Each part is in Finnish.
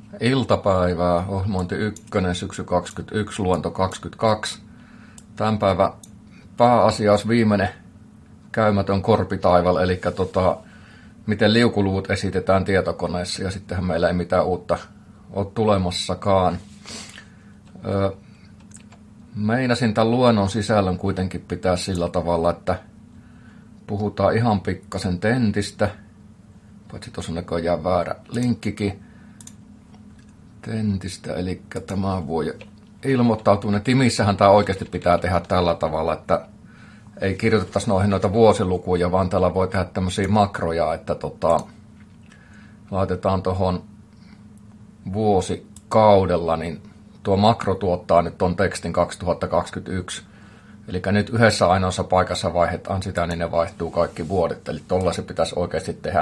Iltapäivää, ohjelmointi 1, syksy 21, luonto 22. Tämän päivän pääasia olisi viimeinen käymätön korpitaival, eli miten liukuluvut esitetään tietokoneessa, ja sittenhän meillä ei mitään uutta ole tulemassakaan. Meinasin tämän luennon sisällön kuitenkin pitää sillä tavalla, että puhutaan ihan pikkasen tentistä, paitsi tuossa on näköjään väärä linkkikin. Tentistä, eli tämä voi ilmoittautua. Timissähän tämä oikeasti pitää tehdä tällä tavalla, että ei kirjoitettaisi noihin noita vuosilukuja, vaan täällä voi tehdä tämmöisiä makroja, että laitetaan tuohon vuosikaudella, niin tuo makro tuottaa nyt tuon tekstin 2021. Eli nyt yhdessä ainoassa paikassa vaihdetaan sitä, niin ne vaihtuu kaikki vuodet. Eli tuolla se pitäisi oikeasti tehdä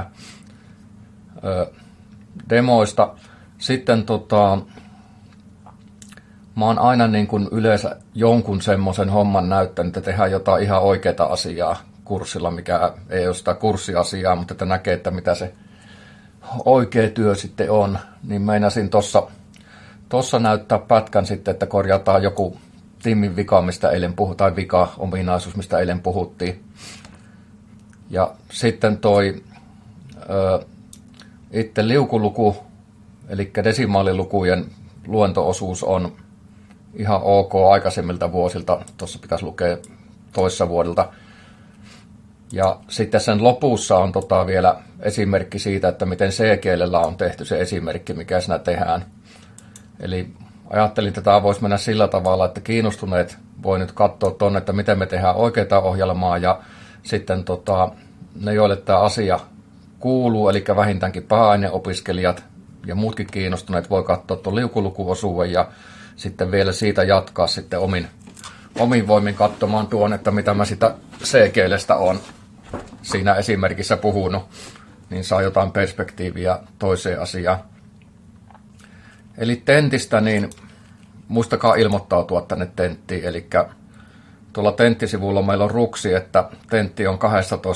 demoista. Sitten mä oon aina niin kuin yleensä jonkun semmoisen homman näyttänyt, että tehdään jotain ihan oikeaa asiaa kurssilla, mikä ei ole sitä kurssiasiaa, mutta että näkee, että mitä se oikea työ sitten on. Niin meinasin tossa näyttää pätkän sitten, että korjataan joku tiimin vika, mistä eilen puhutaan, vika-ominaisuus, mistä eilen puhuttiin. Ja sitten itse liukuluku, eli desimaalilukujen luentoosuus on ihan ok aikaisemmilta vuosilta. Tuossa pitäisi lukea toissa vuodelta. Ja sitten sen lopussa on vielä esimerkki siitä, että miten C-kielellä on tehty se esimerkki, mikä siinä tehdään. Eli ajattelin, että tämä voisi mennä sillä tavalla, että kiinnostuneet voi nyt katsoa tuonne, että miten me tehdään oikeaa ohjelmaa, ja sitten ne, joille tämä asia kuuluu, eli vähintäänkin pääaineopiskelijat ja muutkin kiinnostuneet, voi katsoa tuon liukulukuosuuden ja sitten vielä siitä jatkaa sitten omin voimin katsomaan tuon, että mitä mä sitä C-kielestä on siinä esimerkissä puhunut, niin saa jotain perspektiiviä toiseen asiaan. Eli tentistä, niin muistakaa ilmoittautua tänne tenttiin, eli tuolla tenttisivulla meillä on ruksi, että tentti on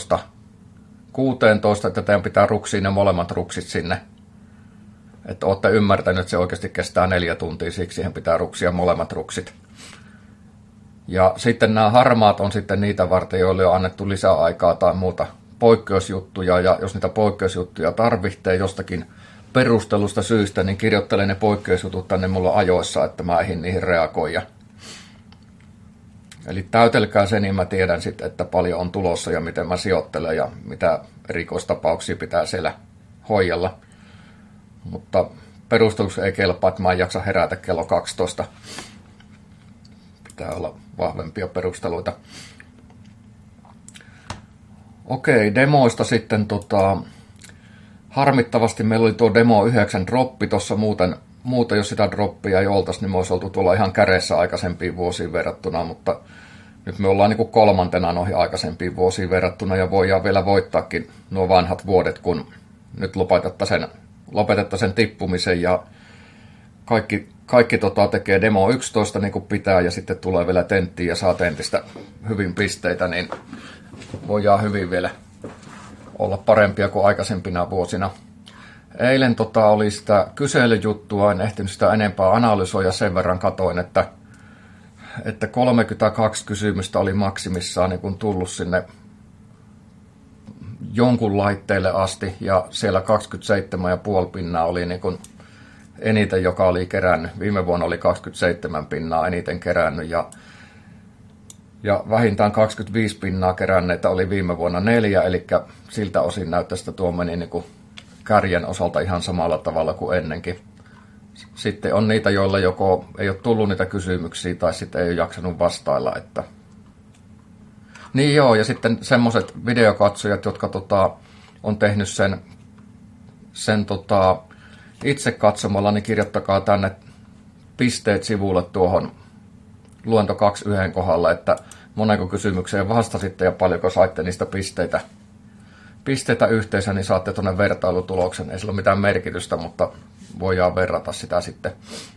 12:16, että teidän pitää ruksia ne molemmat ruksit sinne. Että olette ymmärtäneet, että se oikeasti kestää 4 tuntia, siksi siihen pitää ruksia molemmat ruksit. Ja sitten nämä harmaat on sitten niitä varten, joille on annettu lisäaikaa tai muuta poikkeusjuttuja, ja jos niitä poikkeusjuttuja tarvitsee jostakin perustelusta syystä, niin kirjoittelen ne poikkeusjutut tänne mulla ajoissa, että mä eihin niihin reagoida. Eli täytelkää se, niin mä tiedän sitten, että paljon on tulossa ja miten mä sijoittelen ja mitä erikoistapauksia pitää siellä hoidella. Mutta perusteluksi ei kelpaa, että mä en jaksa herätä kello 12. Pitää olla vahvempia perusteluita. Okei, demoista sitten harmittavasti meillä oli tuo demo 9 droppi tuossa, muuten jos sitä droppia ei oltaisi, niin me olisi oltu tuolla ihan kädessä aikaisempiin vuosiin verrattuna, mutta nyt me ollaan niin kuin kolmantena noihin aikaisempiin vuosiin verrattuna ja voidaan vielä voittaakin nuo vanhat vuodet, kun nyt lopetettaisiin tippumisen ja kaikki tekee demo 11 niin kuin pitää ja sitten tulee vielä tenttiin ja saa tentistä hyvin pisteitä, niin voidaan hyvin vielä olla parempia kuin aikaisempina vuosina. Eilen oli sitä kyselyjuttua, en ehtinyt sitä enempää analysoida, sen verran katoin, että 32 kysymystä oli maksimissaan niin kun tullut sinne jonkun laitteelle asti, ja siellä 27,5% oli niin kun eniten, joka oli kerännyt. Viime vuonna oli 27% eniten kerännyt, ja vähintään 25% keränneitä oli viime vuonna 4, eli siltä osin näyttäisi, että tuo meni niin kuin kärjen osalta ihan samalla tavalla kuin ennenkin. Sitten on niitä, joilla joko ei ole tullut niitä kysymyksiä tai sitten ei ole jaksanut vastailla. Niin joo, ja sitten semmoiset videokatsojat, jotka on tehnyt sen itse katsomalla, niin kirjoittakaa tänne pisteet sivulle tuohon luento 21 kohdalla, että monenko kysymykseen vastasitte ja paljonko saitte niistä pisteitä yhteensä, niin saatte tuonne vertailutuloksen. Ei sillä ole mitään merkitystä, mutta voidaan verrata sitä sitten.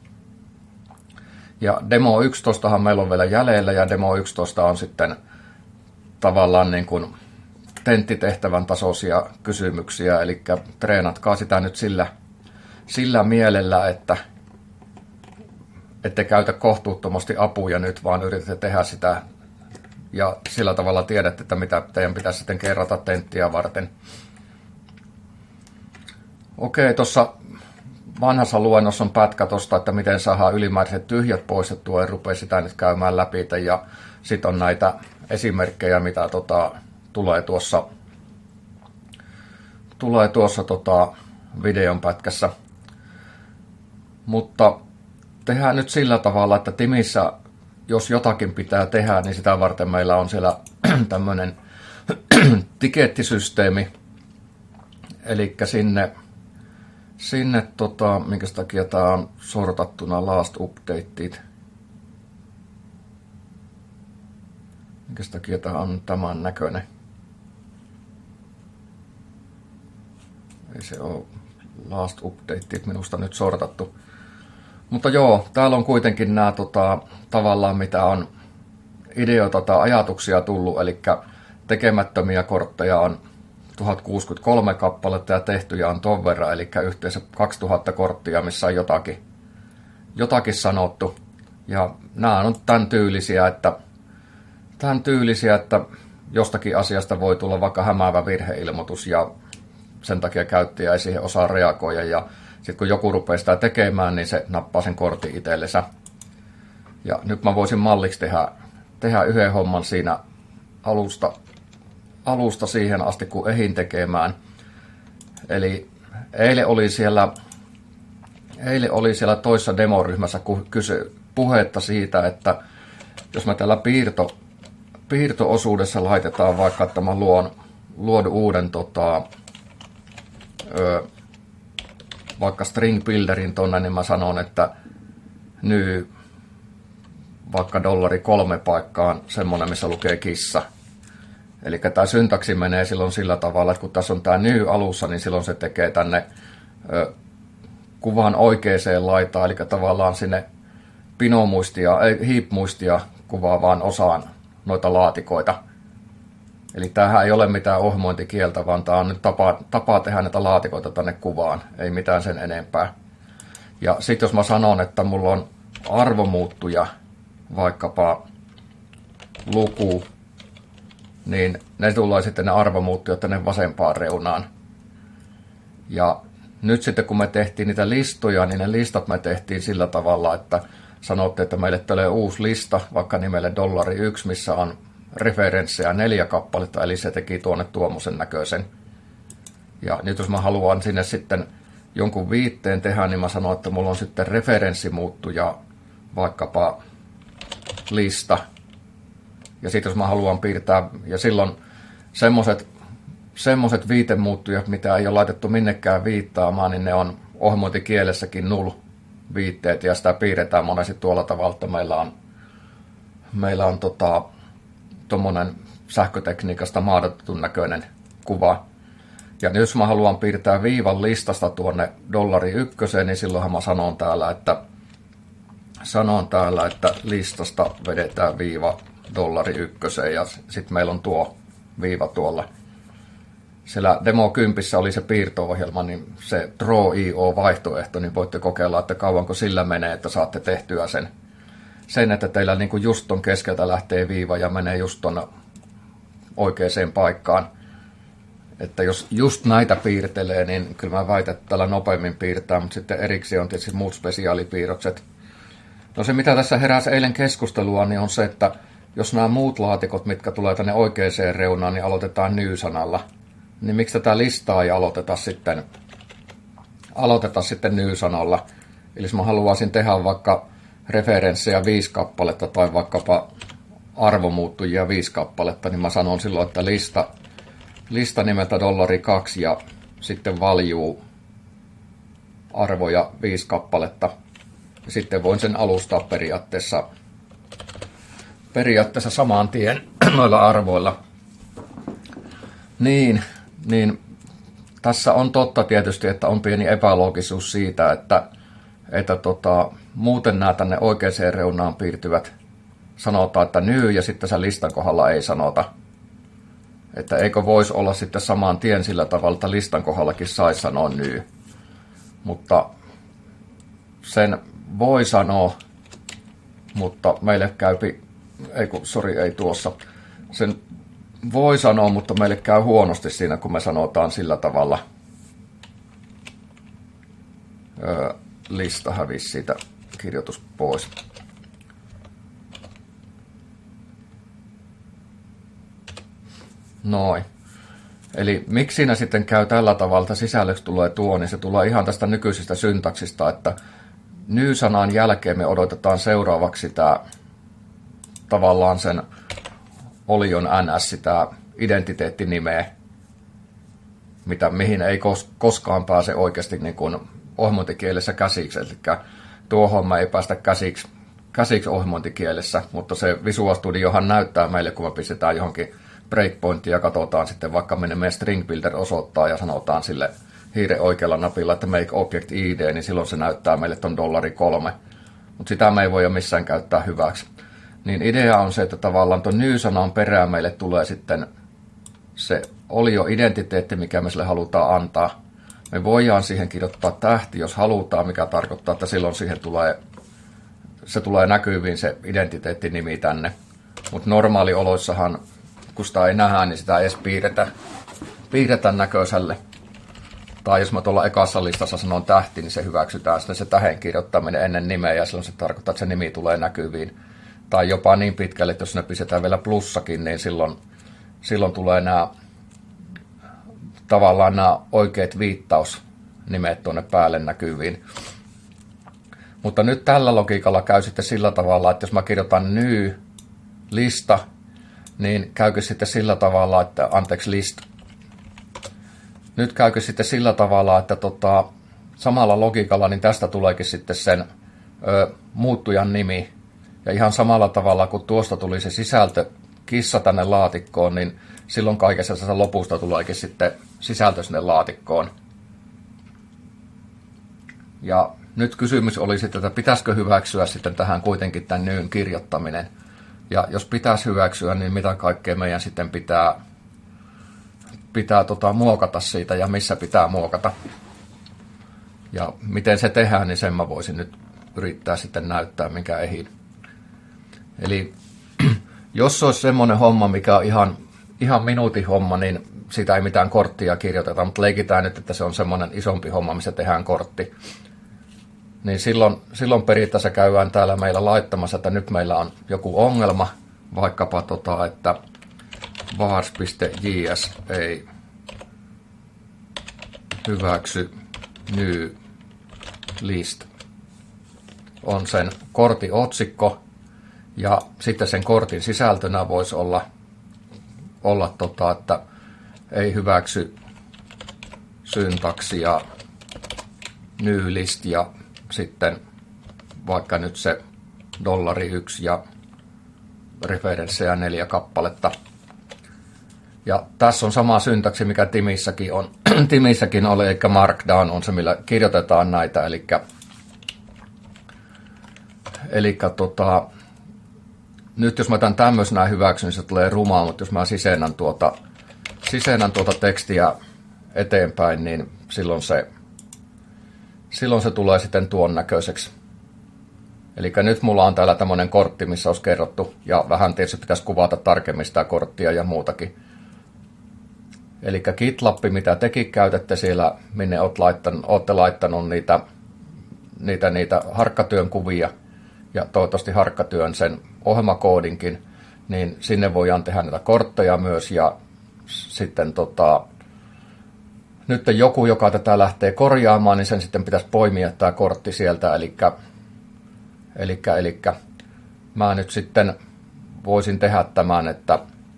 Ja demo 11 meillä on vielä jäljellä, ja demo 11 on sitten tavallaan niin kuin tenttitehtävän tasoisia kysymyksiä, eli treenatkaa sitä nyt sillä mielellä, että ette käytä kohtuuttomasti apuja nyt, vaan yritätte tehdä sitä ja sillä tavalla tiedätte, että mitä teidän pitäisi sitten kerrata tenttiä varten. Okei, tuossa vanhassa luennossa on pätkä tuosta, että miten saadaan ylimääräiset tyhjät poistettua, en rupea sitä nyt käymään läpi. Ja sitten on näitä esimerkkejä, mitä tulee tuossa videon pätkässä. Mutta tehdään nyt sillä tavalla, että Timissä, jos jotakin pitää tehdä, niin sitä varten meillä on siellä tämmöinen tikettisysteemi. Eli sinne minkä takia tämä on sortattuna last updated. Minkä takia tämä on tämän näköinen. Ei se ole last updated minusta nyt sortattu. Mutta joo, täällä on kuitenkin nämä tavallaan mitä on ideoita tai ajatuksia tullut, eli tekemättömiä kortteja on 1063 kappaletta ja tehtyjä on ton verran, eli yhteensä 2000 korttia, missä on jotakin sanottu. Ja nämä on tämän tyylisiä, että jostakin asiasta voi tulla vaikka hämäävä virheilmoitus ja sen takia käyttäjä ei siihen osaa reagoida. Ja sitten kun joku rupeaa sitä tekemään, niin se nappaa sen kortin itsellensä. Ja nyt mä voisin malliksi tehdä yhden homman siinä alusta siihen asti, kun ehdin tekemään. Eli eilen oli siellä toissa demoryhmässä puhetta siitä, että jos mä tällä piirto-osuudessa laitetaan vaikka, että mä luon uuden vaikka string builderin tonne, niin mä sanon, että nyt vaikka $3 paikkaan semmonen, missä lukee kissa. Eli tämä syntaksi menee silloin sillä tavalla, että kun tässä on tämä new alussa, niin silloin se tekee tänne kuvan oikeaan laitaan, eli tavallaan sinne heap-muistia kuvaa vaan osaan noita laatikoita. Eli tämähän ei ole mitään ohjelmointikieltä, vaan tämä on nyt tapa tehdä näitä laatikoita tänne kuvaan, ei mitään sen enempää. Ja sitten jos mä sanon, että mulla on arvomuuttuja, vaikkapa luku, niin ne tulee sitten ne arvomuuttujat tänne vasempaan reunaan. Ja nyt sitten kun me tehtiin niitä listoja, niin ne listat me tehtiin sillä tavalla, että sanotte, että meille tulee uusi lista, vaikka nimelle $1, missä on referenssejä 4 kappaletta, eli se teki tuonne tuommoisen näköisen. Ja nyt jos mä haluan sinne sitten jonkun viitteen tehdä, niin mä sanon, että mulla on sitten referenssimuuttuja, vaikkapa lista. Ja sitten jos mä haluan piirtää, ja silloin semmoset viitemuuttujat, mitä ei ole laitettu minnekään viittaamaan, niin ne on ohjelmointikielessäkin null-viitteet, ja sitä piirretään monesti tuolla tavalla, että meillä on tommonen sähkötekniikasta maadotetun näköinen kuva. Ja jos mä haluan piirtää viivan listasta tuonne $1, niin silloinhan mä sanon täällä, että listasta vedetään viiva $1 ja sitten meillä on tuo viiva tuolla. Siellä Demo 10 oli se piirto-ohjelma, niin se Draw.io-vaihtoehto, niin voitte kokeilla, että kauanko sillä menee, että saatte tehtyä sen että teillä niin kuin just ton keskeltä lähtee viiva ja menee just tuonne oikeaan paikkaan. Että jos just näitä piirtelee, niin kyllä mä väitän, että tällä nopeammin piirtää, mutta sitten erikseen on tietysti muut spesiaalipiirrokset. No se, mitä tässä heräsi eilen keskustelua, niin on se, että jos nämä muut laatikot, mitkä tulee tänne oikeaan reunaan, niin aloitetaan new-sanalla, niin miksi tätä listaa ei aloiteta sitten new-sanalla? Eli jos mä haluaisin tehdä vaikka referenssejä 5 kappaletta tai vaikkapa arvomuuttujia 5 kappaletta, niin mä sanon silloin, että lista nimeltä $2 ja sitten value arvoja 5 kappaletta. Ja sitten voin sen alustaa periaatteessa saman tien noilla arvoilla. Niin tässä on totta tietysti, että on pieni epäloogisuus siitä, että muuten nämä tänne oikeaan reunaan piirtyvät sanotaan, että new ja sitten sen listan kohdalla ei sanota. Että eikö voisi olla sitten saman tien sillä tavalla, että listan kohdallakin saisi sanoa new. mutta sen voi sanoa, mutta meille käypi, ei tuossa, sen voi sanoa, mutta meille käy huonosti siinä, kun me sanotaan sillä tavalla, lista hävisi siitä kirjoitus pois. Noin. Eli miksi siinä sitten käy tällä tavalla, että sisällöksi tulee tuo, niin se tulee ihan tästä nykyisestä syntaksista, että ny-sanan jälkeen me odotetaan seuraavaksi sitä tavallaan sen olion ns, sitä identiteettinimeä, mihin ei koskaan pääse oikeasti niin kuin ohjelmointikielessä käsiksi, eli tuohon me ei päästä käsiksi ohjelmointikielessä, mutta se Visual Studiohan näyttää meille, kun me pistetään johonkin breakpointiin ja katsotaan sitten, vaikka meidän string builder osoittaa ja sanotaan sille hiiren oikealla napilla, että make object id, niin silloin se näyttää meille ton $3, mutta sitä me ei voida missään käyttää hyväksi. Niin idea on se, että tavallaan tuon ny-sanan perään meille tulee sitten se olio-identiteetti, mikä me sille halutaan antaa. Me voidaan siihen kirjoittaa tähti, jos halutaan, mikä tarkoittaa, että silloin siihen tulee näkyviin se identiteettinimi tänne. Mutta normaalioloissahan, kun sitä ei nähdä, niin sitä ei edes piirretä näköiselle. Tai jos mä tuolla ekassa listassa sanon tähti, niin se hyväksytään sitten se tähen kirjoittaminen ennen nimeä, ja silloin se tarkoittaa, että se nimi tulee näkyviin. Tai jopa niin pitkälle, että jos ne pistetään vielä plussakin, niin silloin tulee tavallaan nämä oikeat viittausnimet tuonne päälle näkyviin. Mutta nyt tällä logiikalla käy sitten sillä tavalla, että jos mä kirjoitan ny lista, niin käykö sitten sillä tavalla, että list. Nyt käykö sitten sillä tavalla, että samalla logiikalla niin tästä tuleekin sitten sen muuttujan nimi. Ja ihan samalla tavalla, kun tuosta tuli se sisältö kissa tänne laatikkoon, niin silloin kaikessa lopusta tuleekin sitten sisältö sinne laatikkoon. Ja nyt kysymys oli sitten, että pitäisikö hyväksyä sitten tähän kuitenkin tämän nyn kirjoittaminen. Ja jos pitäisi hyväksyä, niin mitä kaikkea meidän sitten pitää muokata siitä ja missä pitää muokata. Ja miten se tehdään, niin sen mä voisin nyt yrittää sitten näyttää, mikä ehin. Eli jos olisi semmoinen homma, mikä on ihan minuutin homma, niin siitä ei mitään korttia kirjoiteta, mutta leikitään nyt, että se on semmoinen isompi homma, missä tehdään kortti. Niin silloin periaatteessa käydään täällä meillä laittamassa, että nyt meillä on joku ongelma, vaikkapa että vars.js ei hyväksy new list. On sen kortin otsikko, ja sitten sen kortin sisältönä voisi olla että ei hyväksy syntaksia new list ja sitten vaikka nyt se $1 ja referenssejä 4 kappaletta. Ja tässä on sama syntaksi, mikä Timissäkin on. Timissäkin oli, eli Markdown on se, millä kirjoitetaan näitä. Eli nyt jos mä tämän tämmöisenä hyväksyn, niin se tulee rumaa, mutta jos mä sisennän tuota tekstiä eteenpäin, niin silloin se tulee sitten tuon näköiseksi. Eli nyt mulla on täällä tämmöinen kortti, missä olisi kerrottu, ja vähän tietysti pitäisi kuvata tarkemmin sitä korttia ja muutakin. Eli GitLab, mitä tekin käytätte siellä, minne olette laittanut niitä harkkatyön kuvia, ja toivottavasti harkkatyön sen ohjelmakoodinkin, niin sinne voidaan tehdä näitä kortteja myös, ja sitten nyt joku, joka tätä lähtee korjaamaan, niin sen sitten pitäisi poimia tämä kortti sieltä, eli mä nyt sitten voisin tehdä tämän, että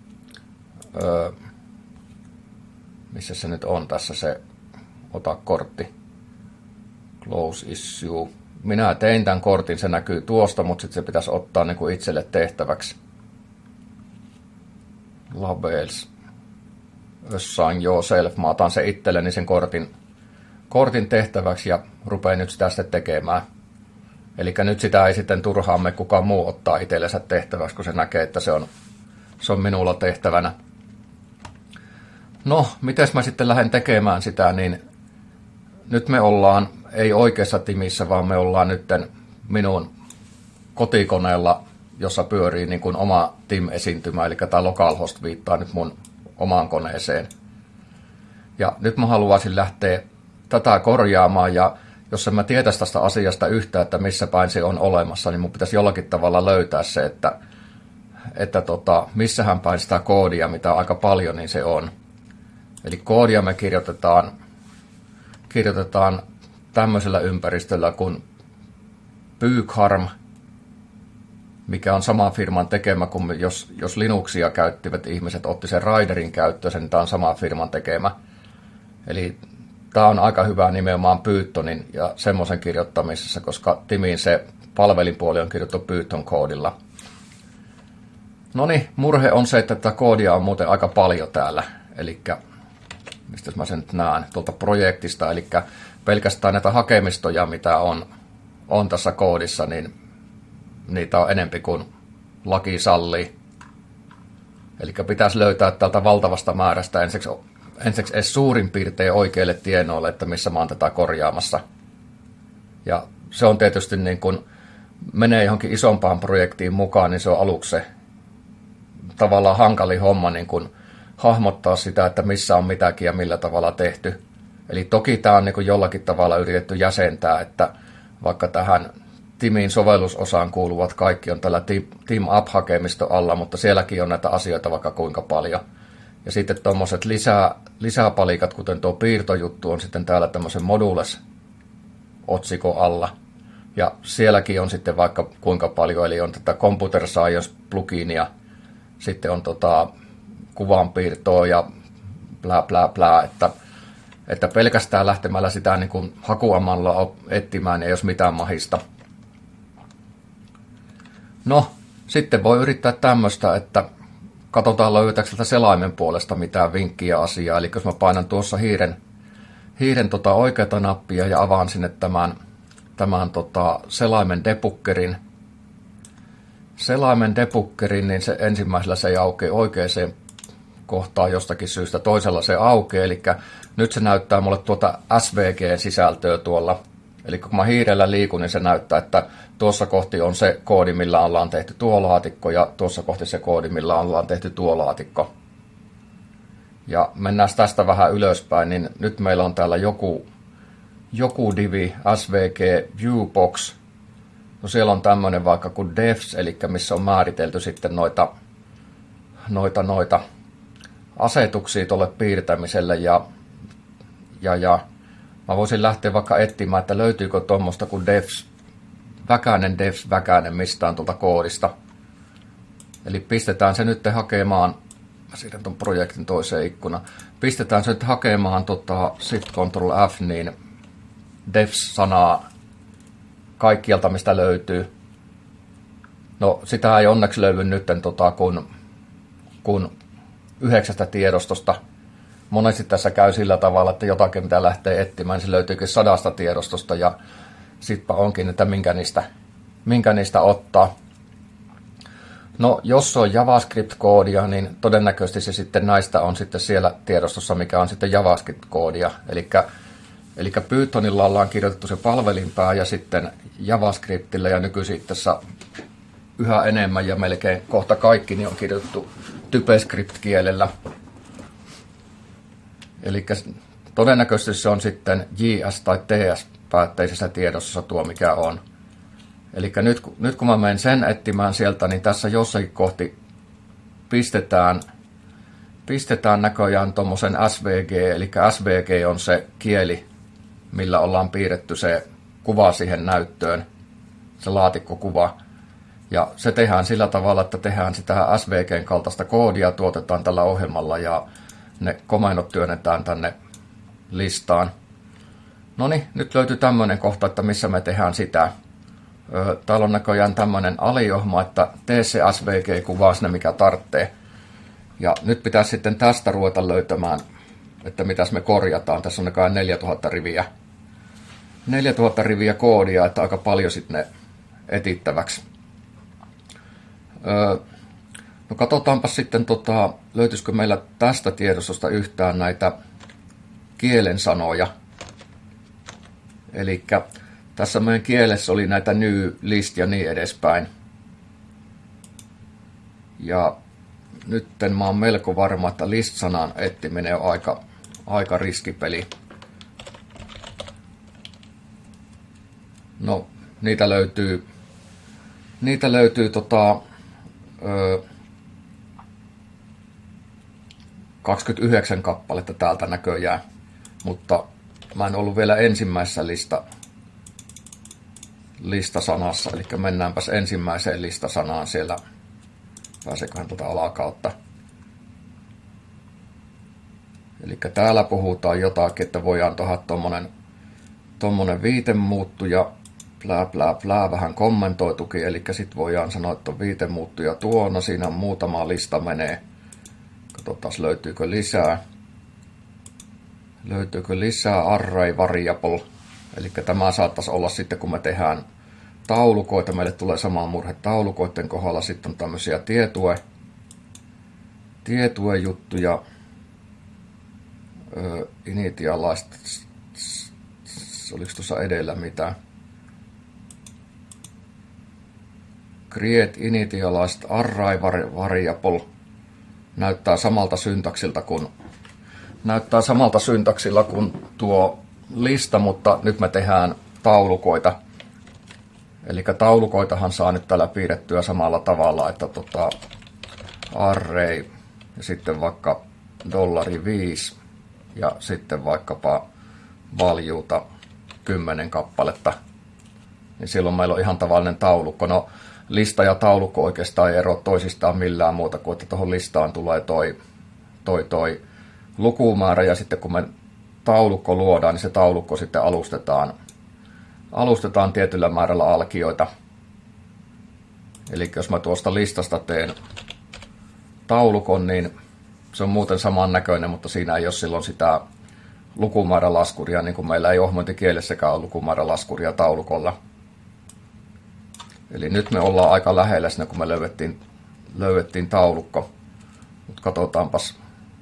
missä se nyt on tässä se ota kortti, close issue. Minä tein tämän kortin, se näkyy tuosta, mutta sitten se pitäisi ottaa niin kuin itselle tehtäväksi. Labels, assign yourself, mä otan se itselleni sen kortin tehtäväksi ja rupean nyt sitä sitten tekemään. Eli nyt sitä ei sitten turhaamme kukaan muu ottaa itsellensä tehtäväksi, kun se näkee, että se on minulla tehtävänä. No, miten mä sitten lähden tekemään sitä, niin nyt me ollaan ei oikeassa timissä, vaan me ollaan nyt minun kotikoneella, jossa pyörii niin kuin oma TIM-esiintymä, eli tämä localhost viittaa nyt mun omaan koneeseen. Ja nyt mä haluaisin lähteä tätä korjaamaan, ja jos en mä tietäisi tästä asiasta yhtään, että missä päin se on olemassa, niin mun pitäisi jollakin tavalla löytää se, että missähän päin sitä koodia, mitä aika paljon, niin se on. Eli koodia me kirjoitetaan tämmöisellä ympäristöllä kuin PyCharm, mikä on saman firman tekemä kuin jos Linuxia käyttivät ihmiset, otti sen Riderin käyttöön, niin tämä on saman firman tekemä. Eli tämä on aika hyvä nimenomaan Pythonin ja semmoisen kirjoittamisessa, koska Timin se palvelinpuoli on kirjoittu Python-koodilla. No niin, murhe on se, että tätä koodia on muuten aika paljon täällä. Eli mistä mä sen nyt näen tuolta projektista, eli pelkästään näitä hakemistoja, mitä on tässä koodissa, niin niitä on enempi kuin laki sallii. Eli pitäisi löytää tältä valtavasta määrästä ensiksi edes suurin piirtein oikeille tienoille, että missä mä oon tätä korjaamassa. Ja se on tietysti niin kun menee johonkin isompaan projektiin mukaan, niin se on aluksi se tavallaan hankali homma niin kun hahmottaa sitä, että missä on mitäkin ja millä tavalla tehty. Eli toki tämä on niin kun jollakin tavalla yritetty jäsentää, että vaikka tähän Timin sovellusosaan kuuluvat kaikki on tällä TeamUp-hakemisto alla, mutta sielläkin on näitä asioita vaikka kuinka paljon. Ja sitten tuommoiset lisäpalikat, kuten tuo piirtojuttu, on sitten täällä tämmöisen modules-otsikon alla. Ja sielläkin on sitten vaikka kuinka paljon, eli on tätä Computer Science-pluginia, sitten on kuvanpiirtoa ja blää blää blää, että pelkästään lähtemällä sitä niin kuin hakuamalla etsimään ei jos mitään mahista. No, sitten voi yrittää tämmöistä, että katsotaan löytääkö sieltä selaimen puolesta mitään vinkkiä asiaa. Eli jos mä painan tuossa hiiren oikeata nappia ja avaan sinne tämän selaimen debuggerin, niin se ensimmäisellä se ei aukea oikeaan kohtaan jostakin syystä, toisella se aukeaa, eli nyt se näyttää mulle tuota SVG-sisältöä tuolla. Eli kun mä hiirellä liikun, niin se näyttää, että tuossa kohti on se koodi, millä ollaan tehty tuo laatikko, ja tuossa kohti se koodi, millä ollaan tehty tuo laatikko. Ja mennään tästä vähän ylöspäin, niin nyt meillä on täällä joku divi, SVG Viewbox. No siellä on tämmöinen vaikka kuin devs, eli missä on määritelty sitten noita asetuksia tuolle piirtämiselle, ja mä voisin lähteä vaikka etsimään, että löytyykö tuommoista kuin devs väkänen mistään tuolta koodista. Eli pistetään se nyt hakemaan, mä siirrän tuon projektin toiseen ikkunaan, pistetään se nyt hakemaan Shift Ctrl F, niin devs-sanaa kaikkialta, mistä löytyy. No, sitä ei onneksi löydy nyt kun 9 tiedostosta. Monesti tässä käy sillä tavalla, että jotakin mitä lähtee etsimään, se löytyykin 100 tiedostosta, ja sitpä onkin, että minkä niistä ottaa. No, jos se on JavaScript-koodia, niin todennäköisesti se sitten näistä on sitten siellä tiedostossa, mikä on sitten JavaScript-koodia. Eli Pythonilla ollaan kirjoitettu se palvelinpää, ja sitten JavaScriptillä ja nykyisin tässä yhä enemmän ja melkein kohta kaikki niin on kirjoitettu TypeScript-kielellä. Eli todennäköisesti se on sitten JS- tai TS-päätteisessä tiedossa tuo, mikä on. Eli nyt kun mä menen sen etsimään sieltä, niin tässä jossakin kohti pistetään näköjään tuommoisen SVG, eli SVG on se kieli, millä ollaan piirretty se kuva siihen näyttöön, se laatikkokuva. Ja se tehdään sillä tavalla, että tehdään sitä SVGn kaltaista koodia, tuotetaan tällä ohjelmalla ja ne komennot työnnetään tänne listaan. Noniin, nyt löytyy tämmöinen kohta, että missä me tehdään sitä. Täällä on näköjään tämmöinen aliohma, että tee se SVG-kuvaa sinne, mikä tarvitsee. Ja nyt pitäisi sitten tästä ruveta löytämään, että mitäs me korjataan. Tässä on näköjään 4000 riviä. 4000 riviä koodia, että aika paljon sitten ne etittäväksi. No katsotaanpa sitten, löytyisikö meillä tästä tiedostosta yhtään näitä kielen sanoja. Eli tässä meidän kielessä oli näitä new, list ja niin edespäin. Ja nyt mä oon melko varma, että list-sanan etsiminen on aika riskipeli. No, niitä löytyy 29 kappaletta täältä näköjään, mutta mä en ollut vielä ensimmäisessä listasanassa, eli mennäänpäs ensimmäiseen listasanaan siellä. Pääseköhän tuota alakautta. Eli täällä puhutaan jotakin, että voidaan tehdä tommonen viitemuuttuja, plää, vähän kommentoitukin, eli sit voidaan sanoa, että on viitemuuttuja tuona, siinä muutama lista menee. Katsotaan, löytyykö lisää array variable, eli tämä saattaisi olla sitten, kun me tehdään taulukoita, meille tulee sama murhe taulukoiden kohdalla, sitten on tämmöisiä tietue-juttuja, initialized, oliko tuossa edellä mitään? Create initialized array variable näyttää samalta syntaksilla kuin tuo lista, mutta nyt me tehdään taulukoita. Eli taulukoitahan saa nyt täällä piirrettyä samalla tavalla, että array ja sitten vaikka $5 ja sitten vaikkapa valueta 10 kappaletta. Niin silloin meillä on ihan tavallinen taulukko. No, lista ja taulukko oikeastaan ei ero toisistaan millään muuta kuin, että tuohon listaan tulee toi lukumäärä ja sitten kun me taulukko luodaan, niin se taulukko sitten alustetaan tietyllä määrällä alkioita. Eli jos mä tuosta listasta teen taulukon, niin se on muuten samannäköinen, mutta siinä ei ole silloin sitä lukumäärälaskuria, niin kuin meillä ei ohmointikielessäkään ole lukumäärälaskuria taulukolla. Eli nyt me ollaan aika lähellä siinä, kun me löydettiin taulukko. Mutta katsotaanpas.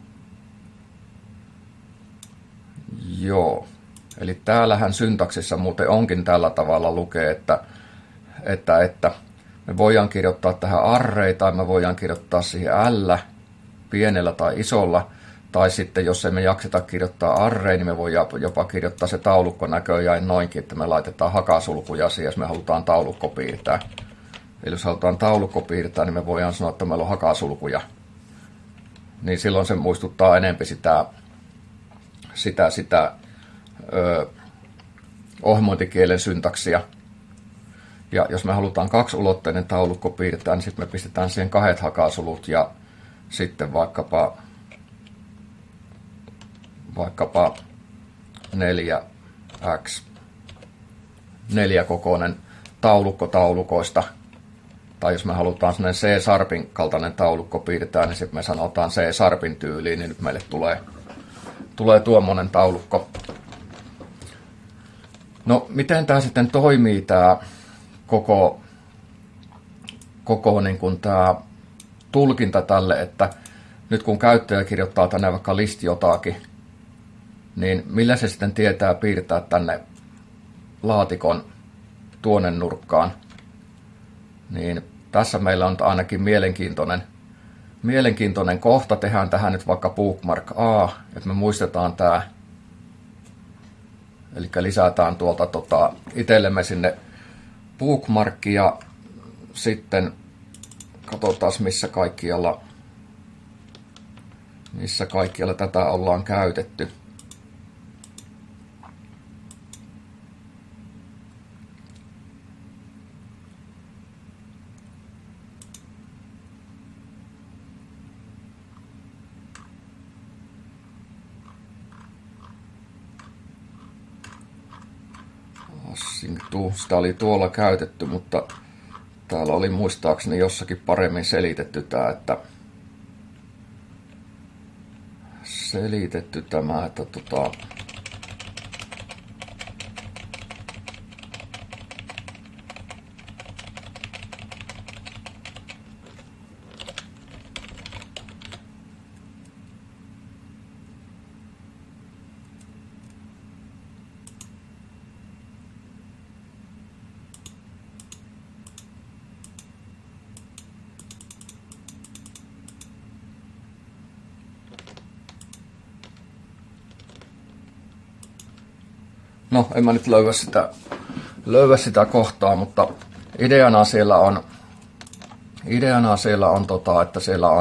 Joo. Eli täällähän syntaksissa muuten onkin tällä tavalla lukee, että me voidaan kirjoittaa tähän array tai me voidaan kirjoittaa siihen L pienellä tai isolla. Tai sitten jos emme jakseta kirjoittaa array, niin me voidaan jopa kirjoittaa se taulukko näköjään noinkin, että me laitetaan hakasulkuja siihen, jos me halutaan taulukko piirtää. Eli jos halutaan taulukko piirtää, niin me voidaan sanoa, että meillä on hakasulkuja. Niin silloin se muistuttaa enempi sitä ohjelmointikielen syntaksia. Ja jos me halutaan kaksiulotteinen taulukko piirtää, niin sitten me pistetään siihen 2 hakasulut ja sitten vaikkapa 4x 4-kokoinen taulukko taulukoista. Tai jos me halutaan sellainen C-sharpin kaltainen taulukko piirtää, niin sitten me sanotaan C-sharpin tyyliin, niin nyt meille tulee tuommoinen taulukko. No, miten tämä sitten toimii, tämä koko niin kuin tämä tulkinta tälle, että nyt kun käyttäjä kirjoittaa tänne vaikka list jotakin, niin millä se sitten tietää piirtää tänne laatikon tuonne nurkkaan, niin tässä meillä on ainakin mielenkiintoinen kohta. Tehdään tähän nyt vaikka bookmark A, että me muistetaan tämä. Eli lisätään tuolta itsellemme sinne bookmark ja sitten katsotaan missä kaikkialla tätä ollaan käytetty. Sitä oli tuolla käytetty, mutta täällä oli muistaakseni jossakin paremmin selitetty tämä, että No, en mä nyt löyä sitä kohtaa, mutta ideana siellä on, että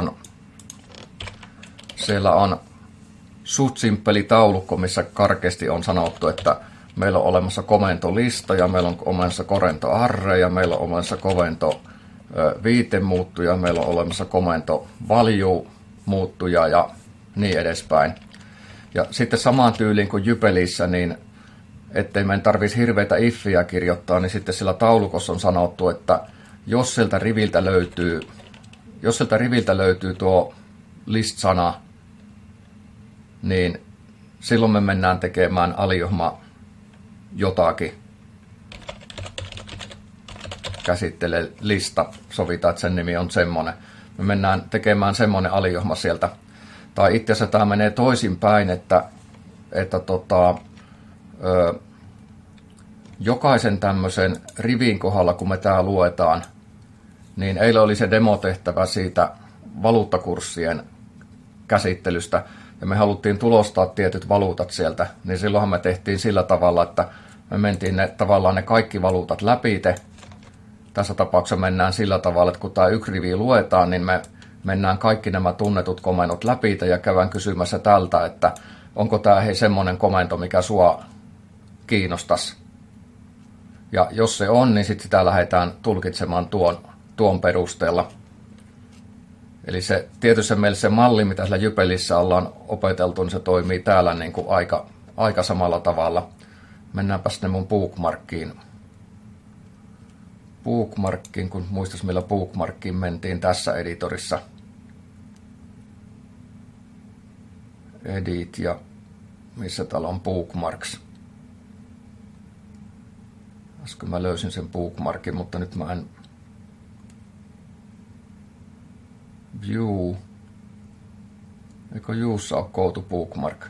siellä on suht simppeli taulukko, missä karkeasti on sanottu, että meillä on olemassa komentolista ja meillä on olemassa komentoarre ja meillä on olemassa komento viitemuuttuja, meillä on olemassa komento value muuttuja ja niin edespäin. Ja sitten samaan tyyliin kuin Jypelissä, niin ettei meidän tarvitsisi hirveitä iffiä kirjoittaa, niin sitten sillä taulukossa on sanottu, että jos sieltä riviltä löytyy tuo list-sana, niin silloin me mennään tekemään alijohma jotakin. Käsittele lista, sovitaan, että sen nimi on semmoinen. Me mennään tekemään semmoinen alijohma sieltä. Tai itse asiassa tämä menee toisinpäin, että jokaisen tämmöisen rivin kohdalla, kun me tää luetaan, niin eilen oli se demotehtävä siitä valuuttakurssien käsittelystä, ja me haluttiin tulostaa tietyt valuutat sieltä, niin silloinhan me tehtiin sillä tavalla, että me mentiin tavallaan ne kaikki valuutat läpite. Tässä tapauksessa mennään sillä tavalla, että kun tämä yksi rivi luetaan, niin me mennään kaikki nämä tunnetut komennot läpite ja käydään kysymässä tältä, että onko tämä semmoinen komento, mikä sua kiinnostaisi. Ja jos se on, niin sitten sitä lähdetään tulkitsemaan tuon perusteella. Eli se tietysti meillä se malli, mitä sillä Jypelissä ollaan opeteltu, niin se toimii täällä niin kuin aika samalla tavalla. Mennäänpä sinne mun bookmarkkiin. Kun muistais millä bookmarkkiin mentiin tässä editorissa. Edit ja missä täällä on bookmarks. Äsken mä löysin sen bookmarkin, mutta nyt mä en view. Eikö viewssa ole go to bookmark?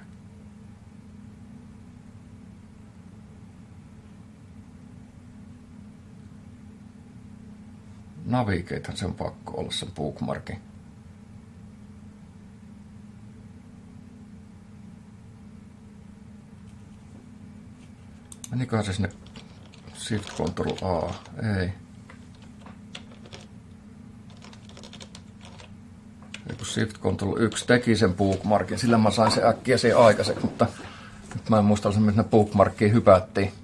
Navigatehan sen pakko olla sen bookmarkin. Meniköhän se sinne Shift Ctrl A? Ei. Kun Shift Ctrl 1 teki sen bookmarkin, sillä mä sain sen äkkiä siihen aikaiseksi, mutta nyt mä en muista, että bookmarkkiin hypättiin.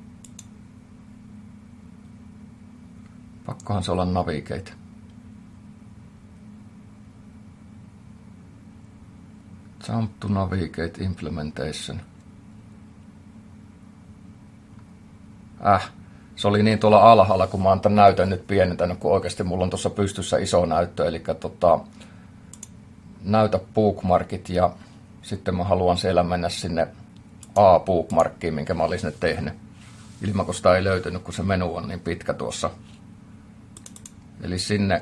Pakkohan se olla navigate. Jump to navigate implementation. Se oli niin tuolla alhaalla, kun mä oon tämän näytön nyt pienentänyt, kun oikeasti mulla on tuossa pystyssä iso näyttö, eli näytä bookmarkit ja sitten mä haluan siellä mennä sinne A-bookmarkkiin, minkä mä olin sinne tehnyt. Ilman, kun sitä ei löytynyt, kun se menu on niin pitkä tuossa. Eli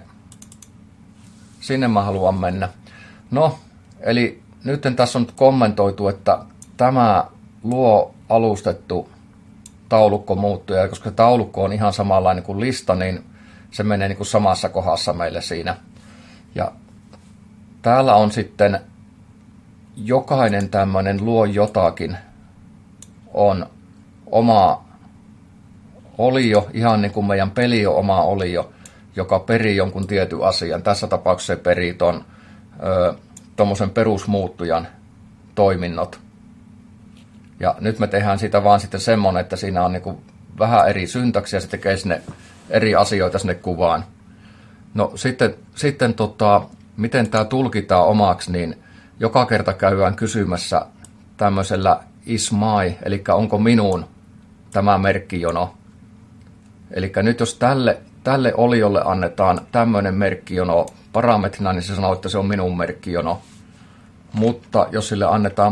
sinne mä haluan mennä. No, eli nyt tässä on kommentoitu, että tämä luo alustettu taulukko muuttuja, ja koska taulukko on ihan samanlainen kuin lista, niin se menee niin kuin samassa kohdassa meille siinä. Ja täällä on sitten jokainen tämmöinen luo jotakin on oma olio, ihan niin kuin meidän peli on oma olio, joka perii jonkun tietyn asian. Tässä tapauksessa se perii tuommoisen perusmuuttujan toiminnot. Ja nyt me tehdään siitä vaan sitten semmoinen, että siinä on niinku vähän eri syntaksi ja se tekee sinne eri asioita sinne kuvaan. No sitten miten tämä tulkitaan omaksi, niin joka kerta käydään kysymässä tämmöisellä is my, eli onko minun tämä merkkijono. Eli nyt jos tälle oliolle annetaan tämmöinen merkkijono parametrina, niin se sanoo, että se on minun merkkijono. Mutta jos sille annetaan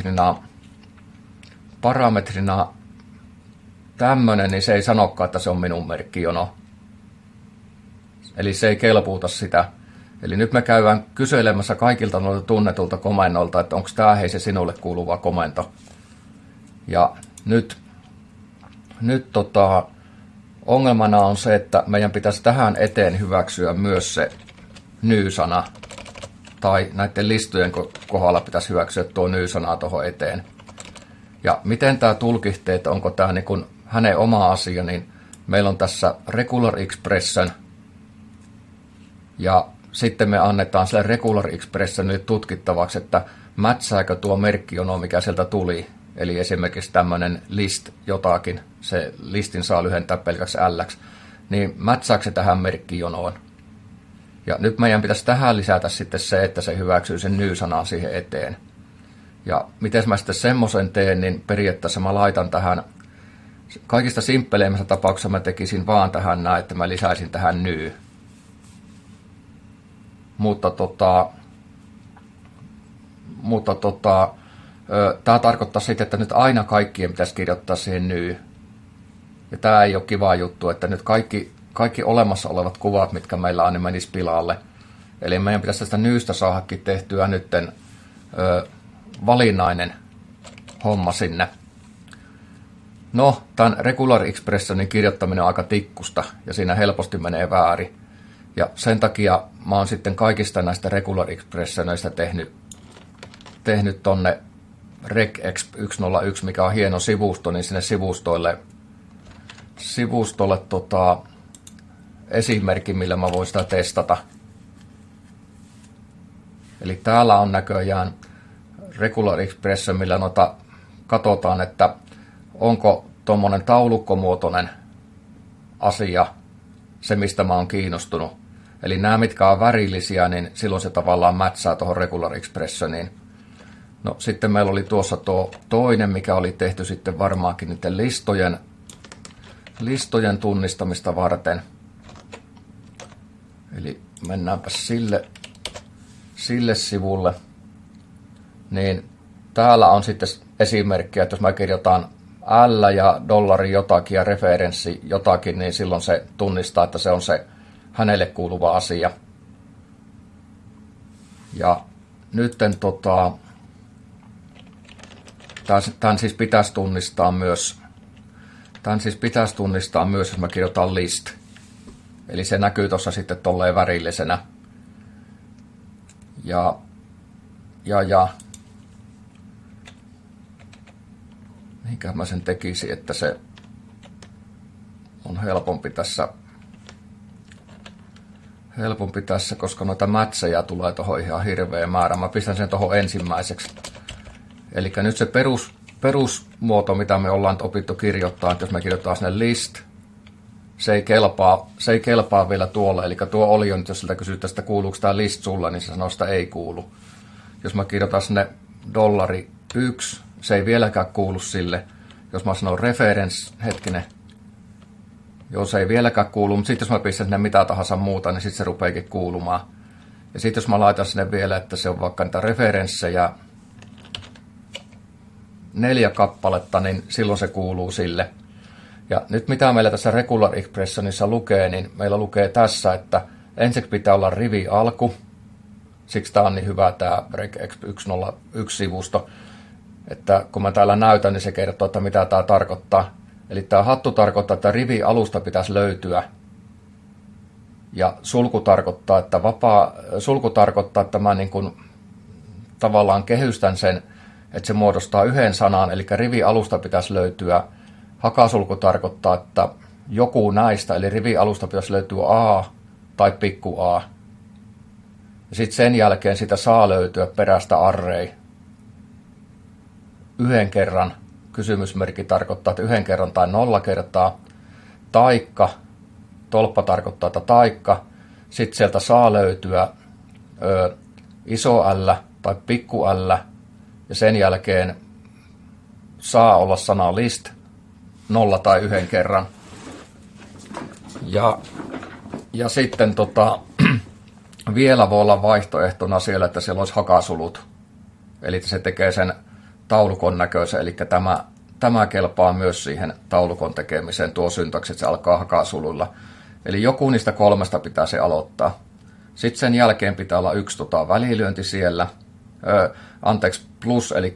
parametrina tämmöinen, niin se ei sanokaan, että se on minun merkkijono. Eli se ei kelpuuta sitä. Eli nyt me käydään kyselemässä kaikilta noilta tunnetulta komennolta, että onko tämä se sinulle kuuluva komento. Ja nyt ongelmana on se, että meidän pitäisi tähän eteen hyväksyä myös se ny-sana. Tai näiden listojen kohdalla pitäisi hyväksyä tuo ny-sana tuohon eteen. Ja miten tämä tulkitsee, että onko tämä niin kuin hänen oma asia, niin meillä on tässä regular expression, ja sitten me annetaan sille regular expressionille tutkittavaksi, että mätsääkö tuo merkkijono, mikä sieltä tuli. Eli esimerkiksi tämmöinen list jotakin, se listin saa lyhentää pelkäksi L:ksi, niin mätsääkö se tähän merkkijonoon. Ja nyt meidän pitäisi tähän lisätä sitten se, että se hyväksyy sen ny-sanan siihen eteen. Ja miten mä sitten semmoisen teen, niin periaatteessa mä laitan tähän, kaikista simppeleimmistä tapauksessa mä tekisin vaan tähän näin, että mä lisäisin tähän ny. Mutta tämä tarkoittaa sitten, että nyt aina kaikkien pitäisi kirjoittaa siihen ny. Ja tämä ei ole kiva juttu, että nyt kaikki olemassa olevat kuvat, mitkä meillä on, niin menisi pilalle. Eli meidän pitäisi tästä nyystä saadakin tehtyä nytten valinnainen homma sinne. No, tämän regular expressionin kirjoittaminen on aika tikkusta ja siinä helposti menee väärin. Ja sen takia mä oon sitten kaikista näistä regular expressioneista tehnyt tonne regex 101, mikä on hieno sivusto, niin sinne sivustoille esimerkki, millä mä voin sitä testata. Eli täällä on näköjään regular expression, millä katsotaan, että onko tuommoinen taulukkomuotoinen asia se, mistä mä oon kiinnostunut. Eli nämä, mitkä on värillisiä, niin silloin se tavallaan mätsää tuohon regular expressioniin. No sitten meillä oli tuossa tuo toinen, mikä oli tehty sitten varmaankin niiden listojen tunnistamista varten. Eli mennäänpä sille sivulle. Niin täällä on sitten esimerkkiä, että jos mä kirjoitan L ja dollari jotakin ja referenssi jotakin, niin silloin se tunnistaa, että se on se hänelle kuuluva asia. Ja nytten tämän siis pitäisi tunnistaa myös, jos mä kirjoitan list. Eli se näkyy tuossa sitten tolleen värillisenä. Ja mihinkä mä sen tekisin, että se on helpompi tässä, koska noita mätsejä tulee tuohon ihan hirveä määrä. Mä pistän sen tuohon ensimmäiseksi. Eli nyt se perusmuoto, mitä me ollaan opittu kirjoittaa, että jos me kirjoittaa sinne list, se ei kelpaa vielä tuolla. Eli tuo oli jo nyt, jos siltä kysytään, että kuuluuko tämä list sulle, niin se sanoo, että ei kuulu. Jos mä kirjoitan sinne dollari 1, se ei vieläkään kuulu sille. Jos mä sanon reference, se ei vieläkään kuulu, mutta sitten jos mä pistän sinne mitä tahansa muuta, niin sitten se rupeekin kuulumaan. Ja sitten jos mä laitan sinne vielä, että se on vaikka niitä referenssejä 4 kappaletta, niin silloin se kuuluu sille. Ja nyt mitä meillä tässä regular expressionissa lukee, niin meillä lukee tässä, että ensiksi pitää olla rivi alku. Siksi tämä on niin hyvä tämä regex 101-sivusto. Että kun mä täällä näytän, niin se kertoo, että mitä tämä tarkoittaa. Eli tämä hattu tarkoittaa, että rivi alusta pitäisi löytyä. Ja sulku tarkoittaa, että mä niin kuin tavallaan kehystän sen, että se muodostaa yhden sanan, eli rivi alusta pitäisi löytyä. Hakasulku tarkoittaa, että joku näistä, eli rivi alusta pitäisi löytyä A tai pikku A. Ja sitten sen jälkeen sitä saa löytyä perästä array. Yhden kerran, kysymysmerkki tarkoittaa, että 1 kerran tai 0 kertaa, taikka, tolppa tarkoittaa, että taikka, sitten sieltä saa löytyä iso L tai pikku L, ja sen jälkeen saa olla sana list 0 tai 1 kerran. Ja sitten vielä voi olla vaihtoehtona siellä, että siellä olisi hakasulut. Eli se tekee sen taulukon näköisen, eli tämä kelpaa myös siihen taulukon tekemiseen, tuo syntaksi, että se alkaa hakasuluilla. Eli joku niistä 3 pitää se aloittaa. Sitten sen jälkeen pitää olla 1 välilyönti siellä, plus, eli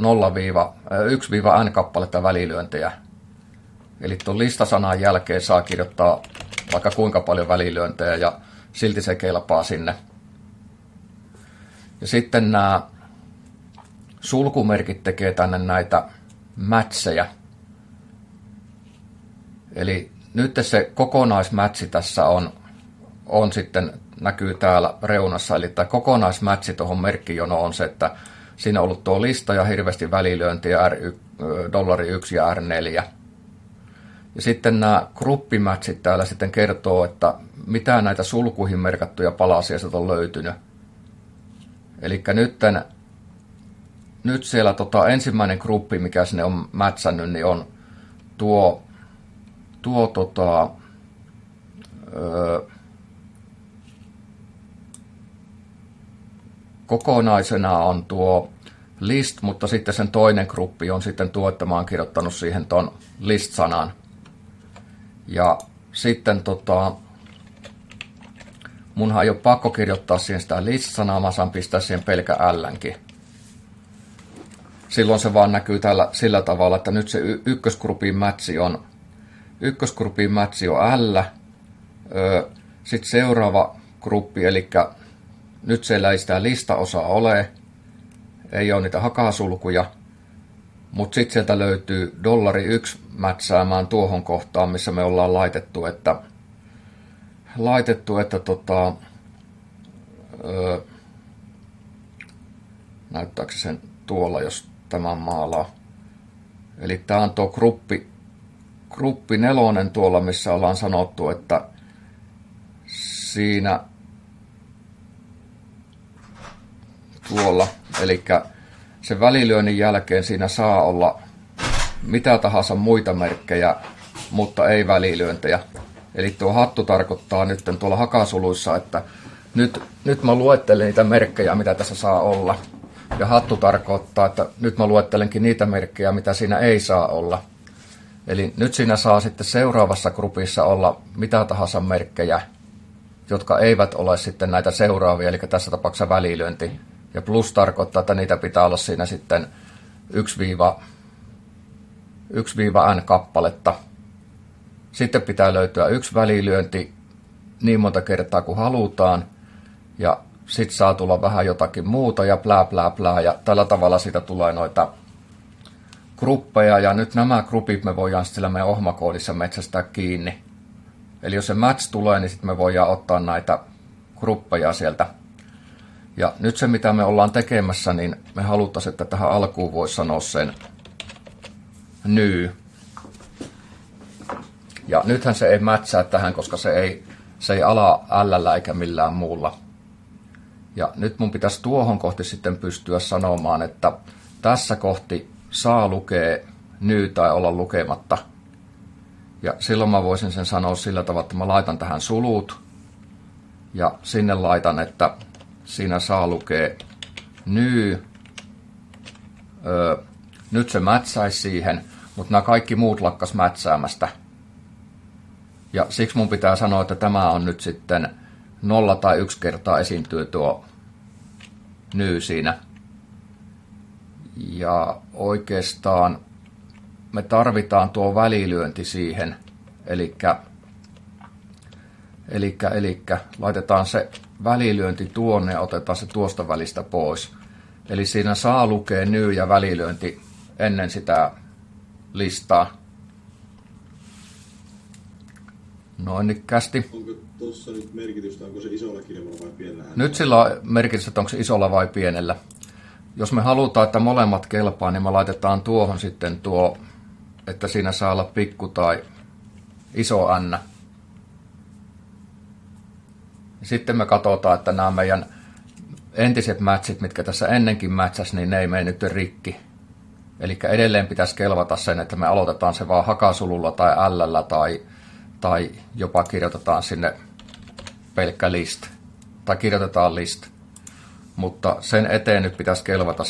1-n kappaletta välilyöntejä. Eli tuon listasanan jälkeen saa kirjoittaa vaikka kuinka paljon välilyöntejä ja silti se kelpaa sinne. Ja sitten nämä sulkumerkit tekee tänne mätsejä. Eli nyt se kokonaismätsi tässä on sitten, näkyy täällä reunassa, eli tämä kokonaismätsi tuohon merkkijonoon on se, että siinä on ollut tuo lista ja hirveästi välilyöntiä $1 ja R4. Ja sitten nämä gruppimätsit täällä sitten kertoo, että mitä näitä sulkuihin merkattuja palasia sieltä on löytynyt. Eli nyt siellä ensimmäinen gruppi, mikä sinne on mätsännyt, niin on kokonaisena on tuo list, mutta sitten sen toinen gruppi on sitten tuo, että mä oon kirjoittanut siihen ton list-sanan. Ja sitten munhan ei ole pakko kirjoittaa siihen sitä list-sanaa, mä saan pistää siihen pelkä L:nkin. Silloin se vaan näkyy täällä sillä tavalla, että nyt se ykkösgrupin mätsi on L. Sitten seuraava gruppi, eli nyt siellä ei sitä listaosaa ole, ei ole niitä hakasulkuja, mutta sitten sieltä löytyy $1 mätsäämään tuohon kohtaan, missä me ollaan laitettu, että näyttääkö se sen tuolla, jos tämän maalaa. Eli tämä on tuo gruppi 4 tuolla, missä ollaan sanottu, että siinä tuolla, eli sen välilyönnin jälkeen siinä saa olla mitä tahansa muita merkkejä, mutta ei välilyöntejä. Eli tuo hattu tarkoittaa nyt tuolla hakasuluissa, että nyt mä luettelen niitä merkkejä, mitä tässä saa olla. Ja hattu tarkoittaa, että nyt mä luettelenkin niitä merkkejä, mitä siinä ei saa olla. Eli nyt siinä saa sitten seuraavassa grupissa olla mitä tahansa merkkejä, jotka eivät ole sitten näitä seuraavia, eli tässä tapauksessa välilyönti. Ja plus tarkoittaa, että niitä pitää olla siinä sitten 1-n kappaletta. Sitten pitää löytyä 1 välilyönti niin monta kertaa kuin halutaan. Ja sitten saa tulla vähän jotakin muuta ja plää. Ja tällä tavalla siitä tulee noita gruppeja. Ja nyt nämä grupit me voidaan sillä meidän ohmakoodissa metsästää kiinni. Eli jos se match tulee, niin sitten me voidaan ottaa näitä gruppeja sieltä. Ja nyt se, mitä me ollaan tekemässä, niin me haluttaisiin, että tähän alkuun voisi sanoa sen new. Ja nythän se ei mätsää tähän, koska se ei ala L:llä eikä millään muulla. Ja nyt mun pitäisi tuohon kohti sitten pystyä sanomaan, että tässä kohti saa lukea new tai olla lukematta. Ja silloin mä voisin sen sanoa sillä tavalla, että mä laitan tähän sulut. Ja sinne laitan, että siinä saa lukea new. Nyt se mätsäisi siihen, mutta nämä kaikki muut lakkas mätsäämästä. Ja siksi mun pitää sanoa, että tämä on nyt sitten 0 tai 1 kertaa esiintyy tuo new siinä. Ja oikeastaan me tarvitaan tuo välilyönti siihen. Eli laitetaan se välilyönti tuonne ja otetaan se tuosta välistä pois. Eli siinä saa lukea new ja välilyönti ennen sitä listaa. Noinikkästi. Onko tuossa nyt merkitystä, onko se isolla kirjalla vai pienellä? Nyt sillä on merkitystä, että onko se isolla vai pienellä. Jos me halutaan, että molemmat kelpaa, niin me laitetaan tuohon sitten tuo, että siinä saa olla pikku tai iso n. Sitten me katsotaan, että nämä meidän entiset matchit, mitkä tässä ennenkin matchas, niin ne ei mene nyt rikki. Eli edelleen pitäisi kelvata sen, että me aloitetaan se vaan hakasululla tai L:llä tai jopa kirjoitetaan sinne pelkkä list. Tai kirjoitetaan list. Mutta sen eteen nyt pitäisi kelvata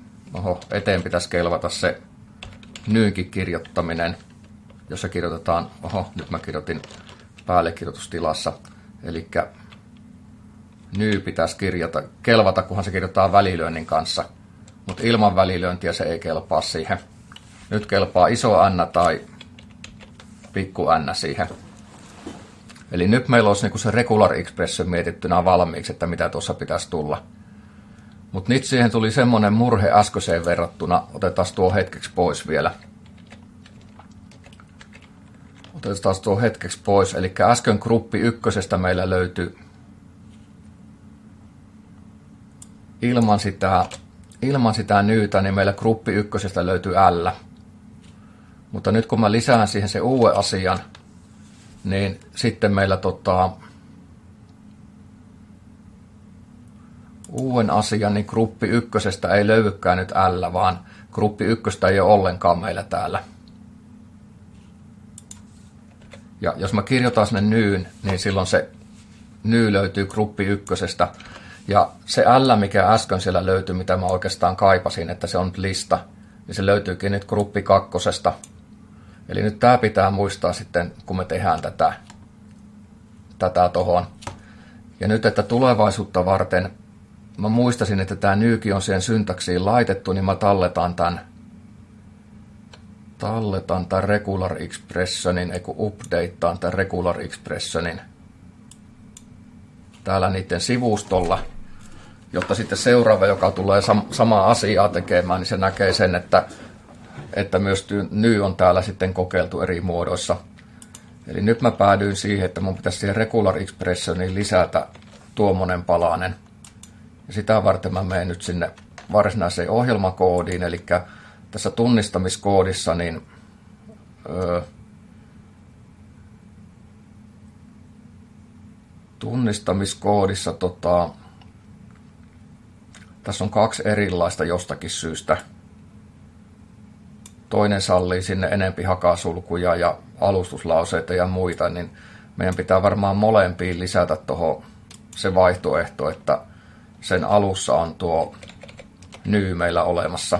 se nyynkin kirjoittaminen, jossa kirjoitetaan, nyt mä kirjoitin päällekirjoitustilassa. Eli ny pitäisi kelvata, kunhan se kirjoitetaan välilyönnin kanssa. Mutta ilman välilyöntiä se ei kelpaa siihen. Nyt kelpaa iso n tai pikku n siihen. Eli nyt meillä olisi niinku se regular expression mietittynä valmiiksi, että mitä tuossa pitäisi tulla. Mutta nyt siihen tuli semmoinen murhe äskeiseen verrattuna. Otetaan tuo hetkeksi pois vielä. Otetaan tuo hetkeksi pois. Eli äsken gruppi ykkösestä meillä löytyi ilman sitä nyytä, niin meillä gruppi ykkösestä löytyy L. Mutta nyt kun mä lisään siihen se uuden asian, niin sitten meillä uuden asian, niin gruppi ykkösestä ei löydykään nyt L, vaan gruppi ykköstä ei ole ollenkaan meillä täällä. Ja jos mä kirjoitan sinne nyyn, niin silloin se ny löytyy gruppi ykkösestä. Ja se L, mikä äsken siellä löytyi, mitä mä oikeastaan kaipasin, että se on nyt lista, niin se löytyykin nyt gruppi kakkosesta. Eli nyt tää pitää muistaa sitten, kun me tehdään tätä tohon. Ja nyt, että tulevaisuutta varten, mä muistasin, että tämä nyykin on siihen syntaksiin laitettu, niin mä talletan tämän regular expressionin, updateaan tämän regular expressionin täällä niiden sivustolla, jotta sitten seuraava, joka tulee samaa asiaa tekemään, niin se näkee sen, että myös ny on täällä sitten kokeiltu eri muodoissa. Eli nyt mä päädyin siihen, että mun pitäisi siihen regular expressioniin lisätä tuommoinen palanen. Ja sitä varten mä menen nyt sinne varsinaiseen ohjelmakoodiin, eli tässä tunnistamiskoodissa, niin tässä on 2 erilaista jostakin syystä. Toinen sallii sinne enempi hakasulkuja ja alustuslauseita ja muita, niin meidän pitää varmaan molempiin lisätä tuohon se vaihtoehto, että sen alussa on tuo ny meillä olemassa.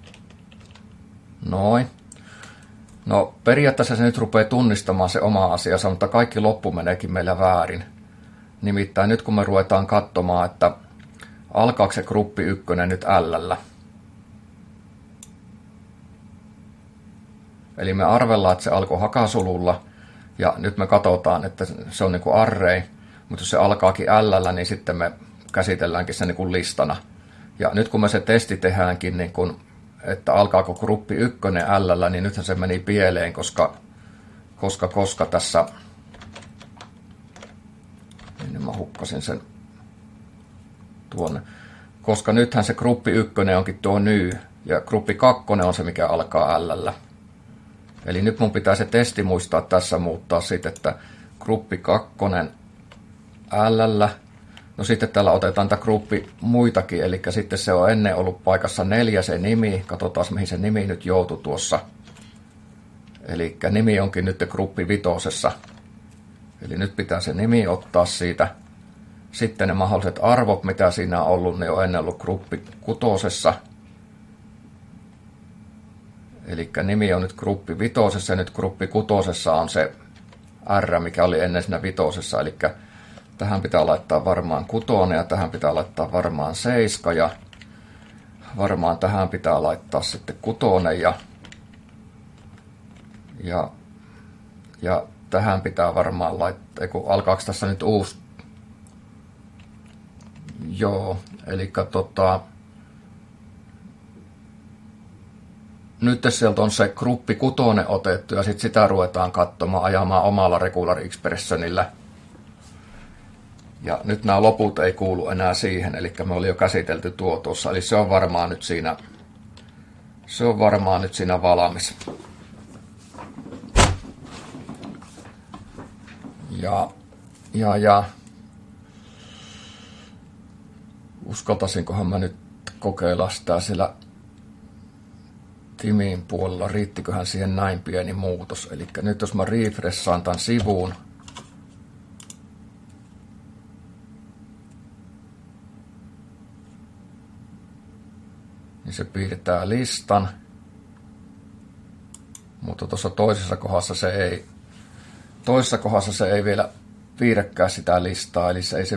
Noin. No periaatteessa se nyt rupeaa tunnistamaan se oma asiansa, mutta kaikki loppu meneekin meillä väärin. Nimittäin nyt kun me ruvetaan katsomaan, että alkaako se gruppi ykkönen nyt L:llä. Eli me arvellaan, että se alkoi hakasululla, ja nyt me katsotaan, että se on niin kuin array, mutta jos se alkaakin L:llä, niin sitten me käsitelläänkin se niin kuin listana. Ja nyt kun me se testi tehdäänkin, niin kuin, että alkaako gruppi ykkönen L:llä, niin nythän se meni pieleen, koska tässä, niin mä hukkasin sen tuonne, koska nythän se gruppi ykkönen onkin tuo ny, ja gruppi kakkonen on se, mikä alkaa L:llä. Eli nyt mun pitää se testi muistaa tässä muuttaa sitten, että gruppi kakkonen L:llä. No sitten täällä otetaan tämä gruppi muitakin, eli sitten se on ennen ollut paikassa 4 se nimi. Katsotaan, mihin se nimi nyt joutui tuossa. Eli nimi onkin nyt gruppi 5. Eli nyt pitää se nimi ottaa siitä. Sitten ne mahdolliset arvot, mitä siinä on ollut, ne on ennen ollut gruppi 6. Eli nimi on nyt gruppi 5 ja nyt gruppi 6 on se R, mikä oli ennen siinä 5. Eli tähän pitää laittaa varmaan 6 ja tähän pitää laittaa varmaan 7 ja varmaan tähän pitää laittaa sitten 6 ja tähän pitää varmaan laittaa, kun alkaako tässä nyt uusi. Joo, eli nyt sieltä on se gruppi 6 otettu ja sitten sitä ruvetaan katsomaan, ajamaan omalla regular expressionillä. Ja nyt nämä loput ei kuulu enää siihen, eli me oli jo käsitelty tuo tuossa, eli se on varmaan nyt siinä valmis. Ja uskaltaisinkohan mä nyt kokeilla sitä siellä Timin puolella, riittiköhän siihen näin pieni muutos. Eli nyt jos mä refressaan tämän sivuun, niin se piirtää listan, mutta tuossa toisessa kohdassa se ei vielä piirräkään sitä listaa, eli ei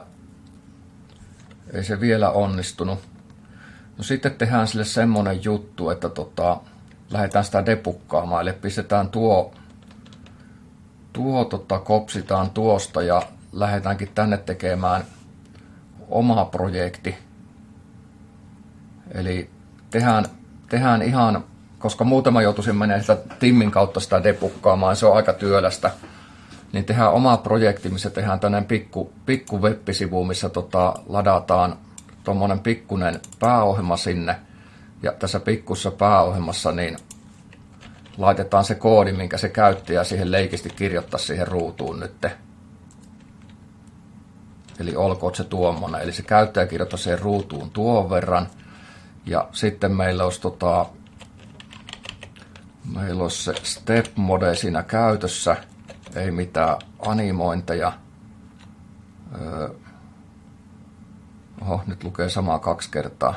se vielä onnistunut. No sitten tehdään sille semmoinen juttu, että lähdetään sitä debukkaamaan, eli pistetään kopsitaan tuosta ja lähdetäänkin tänne tekemään oma projekti. Eli tehdään ihan, koska muutama joutuisin menemään sitä Timmin kautta sitä depukkaamaan, se on aika työlästä, niin tehdään oma projekti, missä tehdään tämmöinen pikku web-sivu, missä ladataan tuommoinen pikkunen pääohjelma sinne. Ja tässä pikkussa pääohjelmassa niin laitetaan se koodi, minkä se käyttäjä siihen leikisti kirjoittaa siihen ruutuun nyt. Eli olkoon se tuommoinen. Eli se käyttäjä kirjoittaa siihen ruutuun tuon verran. Ja sitten meillä olisi se step mode siinä käytössä. Ei mitään animointeja. Nyt lukee samaa 2 kertaa.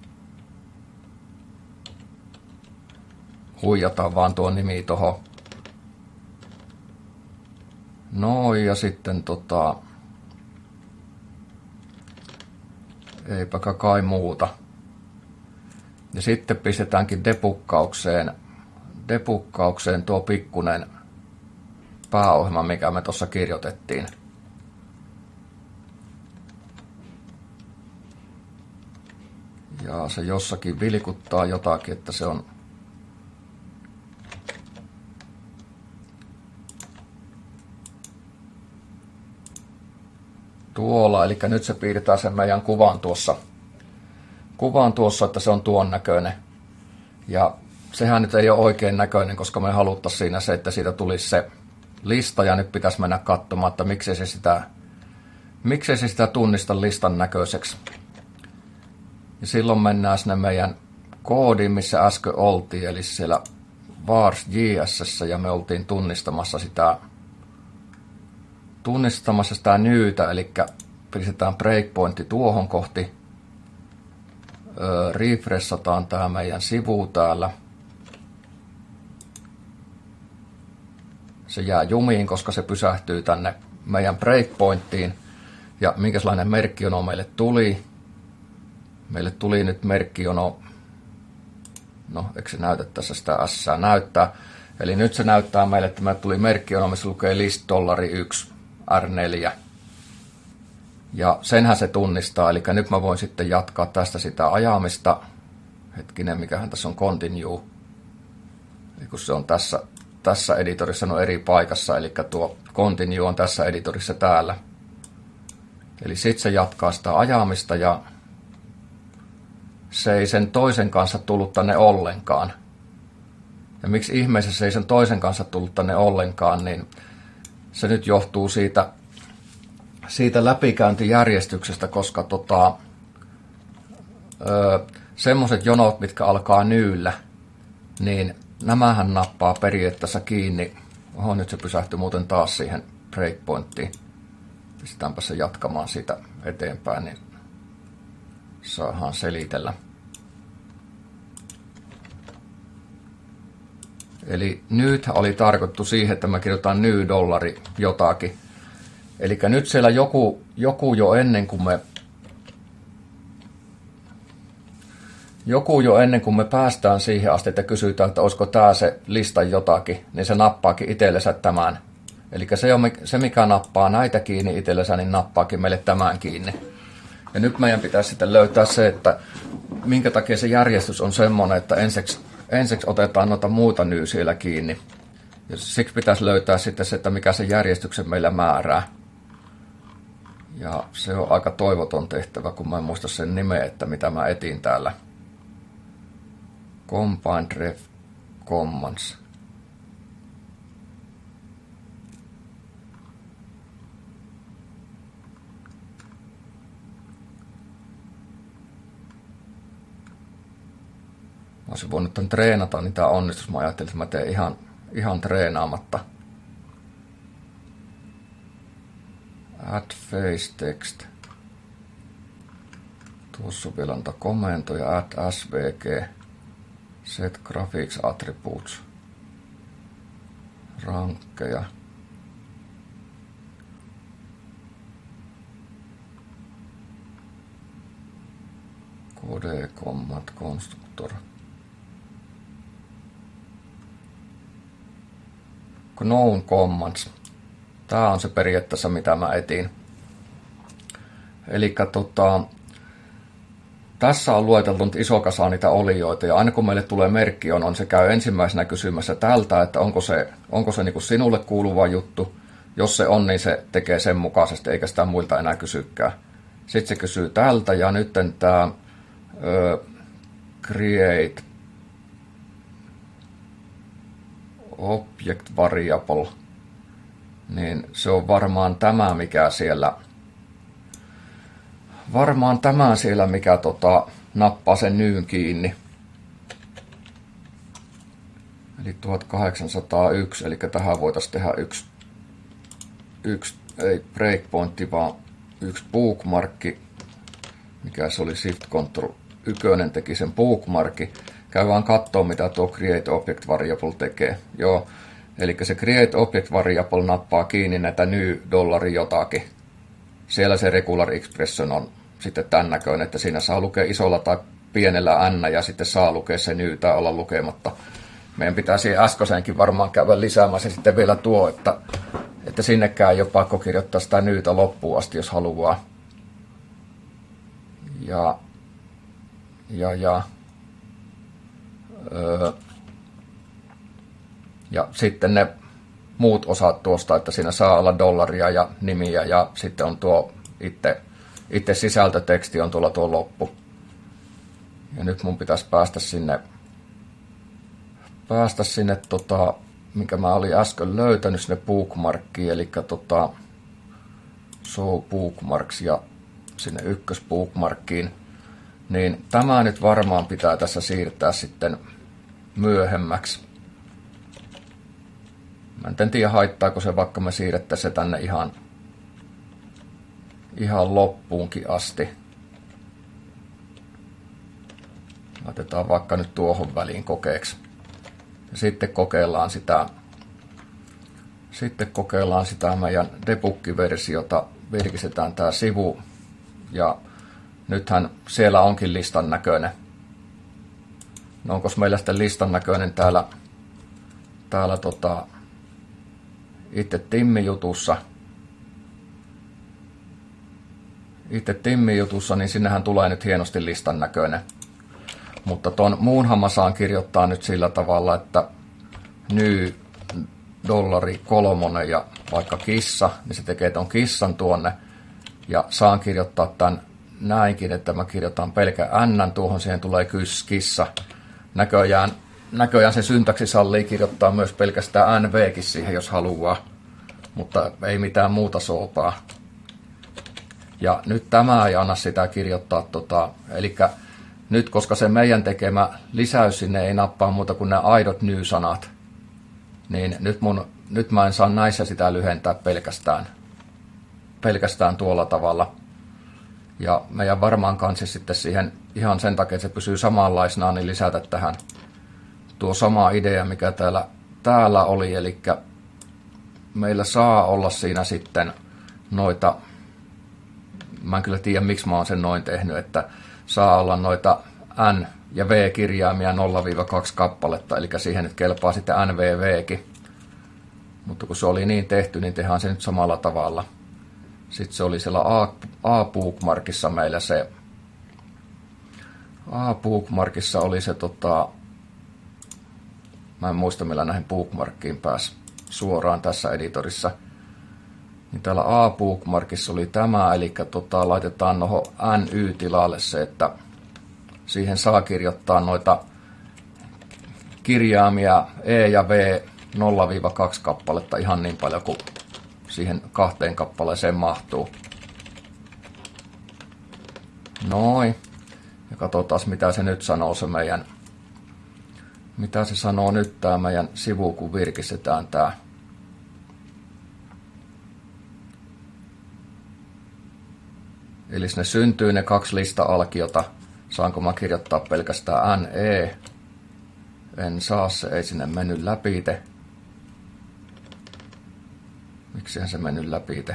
Huijataan vaan tuo nimi tuohon. Noin, ja sitten eipä kai muuta. Ja sitten pistetäänkin depukkaukseen tuo pikkunen pääohjelma, mikä me tuossa kirjoitettiin. Ja se jossakin vilkuttaa jotakin, että se on tuolla, eli nyt se piirtää sen meidän kuvan tuossa, että se on tuon näköinen. Ja sehän nyt ei ole oikein näköinen, koska me haluttaisiin siinä se, että siitä tulisi se lista, ja nyt pitäisi mennä katsomaan, että miksei se sitä tunnista listan näköiseksi. Ja silloin mennään sinne meidän koodiin, missä äsken oltiin, eli siellä vars.js, ja me oltiin tunnistamassa sitä newtä, eli pistetään breakpointti tuohon kohti, refreshataan tämä meidän sivu täällä. Se jää jumiin, koska se pysähtyy tänne meidän breakpointtiin. Ja minkälainen merkkijono meille tuli? Meille tuli nyt merkkijono, eikö se näytä tässä sitä S näyttää. Eli nyt se näyttää meille, että meille tuli merkkijono, missä lukee list $1 R4. Ja senhän se tunnistaa, eli nyt mä voin sitten jatkaa tästä sitä ajamista. Hetkinen, mikähän tässä on continue. Eli kun se on tässä editorissa on eri paikassa, eli tuo continue on tässä editorissa täällä. Eli sitten se jatkaa sitä ajamista ja se ei sen toisen kanssa tullut tänne ollenkaan. Ja miksi ihmeessä se ei sen toisen kanssa tullut tänne ollenkaan, niin se nyt johtuu siitä läpikäyntijärjestyksestä, koska semmoiset jonot, mitkä alkaa nyyllä, niin nämähän nappaa periaatteessa kiinni. Nyt se pysähtyi muuten taas siihen breakpointtiin. Pistetäänpä se jatkamaan siitä eteenpäin, niin saadaan selitellä. Eli nyt oli tarkoitettu siihen, että me kirjoitetaan new $, jotakin. Eli nyt siellä joku jo ennen kuin me päästään siihen asti, että kysytään, että olisiko tämä se lista jotakin, niin se nappaakin itsellensä tämän. Eli se mikä nappaa näitä kiinni itsellensä, niin nappaakin meille tämän kiinni. Ja nyt meidän pitäisi sitten löytää se, että minkä takia se järjestys on semmoinen, että ensiksi otetaan noita muuta siellä kiinni. Ja siksi pitäisi löytää sitten se, että mikä se järjestyksen meillä määrää. Ja se on aika toivoton tehtävä, kun mä en muista sen nimeä, että mitä mä etin täällä. Combined ref commands. Mä olisin voinut tämän treenata, niin tää onnistus. Mä ajattelin, että mä teen ihan treenaamatta. Add face text. Tuossa on vielä antaa komentoja. Add svg. Set graphics attributes. Rankkeja. Code command constructor. Known commands. Tää on se periaatteessa mitä mä etin. Elikkä tässä on lueteltu nyt iso kasa niitä olioita, ja aina kun meille tulee merkki on se käy ensimmäisenä kysymässä tältä, että onko se niin kuin sinulle kuuluva juttu. Jos se on, niin se tekee sen mukaisesti, eikä sitä muilta enää kysykään. Sitten se kysyy tältä, ja nyt tämä create object variable, niin se on varmaan tämä, mikä siellä mikä nappaa sen nyyn kiinni. Eli 1801, eli tähän voitaisiin tehdä yksi ei breakpointti, vaan yksi bookmarkki, mikä se oli Shift Ctrl 1 teki sen bookmarkki. Käy vaan kattoo, mitä tuo create object variable tekee. Joo, eli se create object variable nappaa kiinni näitä new dollari jotakin. Siellä se regular expression on sitten tämän näköinen, että siinä saa lukea isolla tai pienellä n ja sitten saa lukea se new tai olla lukematta. Meidän pitää siihen äskeiseenkin varmaan käydä lisäämään se sitten vielä tuo, että sinnekään ei ole pakko kirjoittaa sitä newtä loppuun asti, jos haluaa. Ja sitten ne muut osat tuosta, että siinä saa olla dollaria ja nimiä ja sitten on tuo itse sisältöteksti on tuo loppu. Ja nyt mun pitäisi päästä sinne minkä mä olin äsken löytänyt sinne bookmarkkiin, eli show bookmarks ja sinne ykkösbookmarkkiin. Niin tämä nyt varmaan pitää tässä siirtää sitten myöhemmäksi. Mä en tiedä haittaako se, vaikka me siirrettäisiin se tänne ihan loppuunkin asti. Laitetaan vaikka nyt tuohon väliin kokeeksi. Ja sitten kokeillaan sitä meidän debuggiversiota. Virkistetään tämä sivu. Ja nythän siellä onkin listan näköinen. No onko meillä sitten listan näköinen täällä itse Timmi-jutussa. Niin sinnehän tulee nyt hienosti listan näköinen. Mutta ton muun saan kirjoittaa nyt sillä tavalla, että new $3 ja vaikka kissa, niin se tekee ton kissan tuonne. Ja saan kirjoittaa tämän näinkin, että mä kirjoitan pelkä n tuohon, siihen tulee kissa. Näköjään se syntaksi sallii kirjoittaa myös pelkästään nvkin siihen, jos haluaa, mutta ei mitään muuta soopaa. Ja nyt tämä ei anna sitä kirjoittaa, eli nyt koska se meidän tekemä lisäys sinne ei nappaa muuta kuin nämä aidot new-sanat, niin nyt mä en saa näissä sitä lyhentää pelkästään tuolla tavalla. Ja meidän varmaan kanssa sitten siihen ihan sen takia, että se pysyy samanlaisena, niin lisätä tähän tuo sama idea, mikä täällä oli, eli meillä saa olla siinä sitten noita, mä en kyllä tiedä miksi mä oon sen noin tehnyt, että saa olla noita N ja V-kirjaimia 0-2 kappaletta, eli siihen nyt kelpaa sitten NVVkin. Mutta kun se oli niin tehty, niin tehdään se nyt samalla tavalla. Sitten se oli siellä A-bookmarkissa meillä se, A-bookmarkissa oli se mä en muista millä näihin bookmarkkiin pääsi suoraan tässä editorissa. Niin täällä A-bookmarkissa oli tämä, eli laitetaan noho NY-tilalle se, että siihen saa kirjoittaa noita kirjaimia E ja V 0-2 kappaletta ihan niin paljon kuin siihen 2 kappaleeseen mahtuu. Noin. Ja katsotaan mitä se nyt sanoo se meidän, mitä se sanoo nyt tämä meidän sivu, kun virkistetään tämä. Eli ne syntyy ne 2 lista-alkiota. Saanko mä kirjoittaa pelkästään NE? En saa, se ei sinne mennyt läpite. Miksihän se mennyt läpite?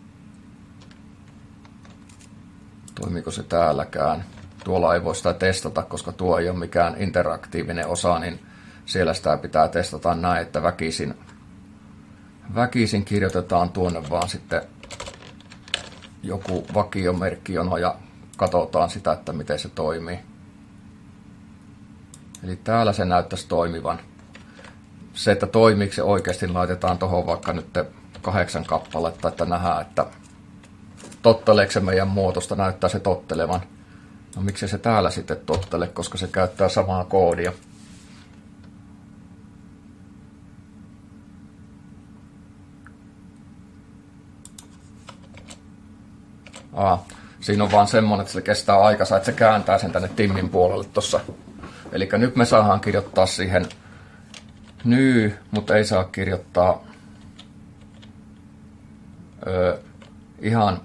Toimiiko se täälläkään? Tuolla ei voi sitä testata, koska tuo ei ole mikään interaktiivinen osa, niin siellä sitä pitää testata näin, että väkisin kirjoitetaan tuonne vaan sitten joku vakiomerkki, ja katsotaan sitä, että miten se toimii. Eli täällä se näyttäisi toimivan. Se, että toimiiko se oikeasti, laitetaan tuohon vaikka nyt 8 kappaletta, että nähdään, että totteleeko se meidän muotosta, näyttää se tottelevan. No miksi se täällä sitten tottele, koska se käyttää samaa koodia. Siinä on vaan semmoinen, että se kestää aikansa, että se kääntää sen tänne timmin puolelle tossa. Eli nyt me saadaan kirjoittaa siihen new, mutta ei saa kirjoittaa ihan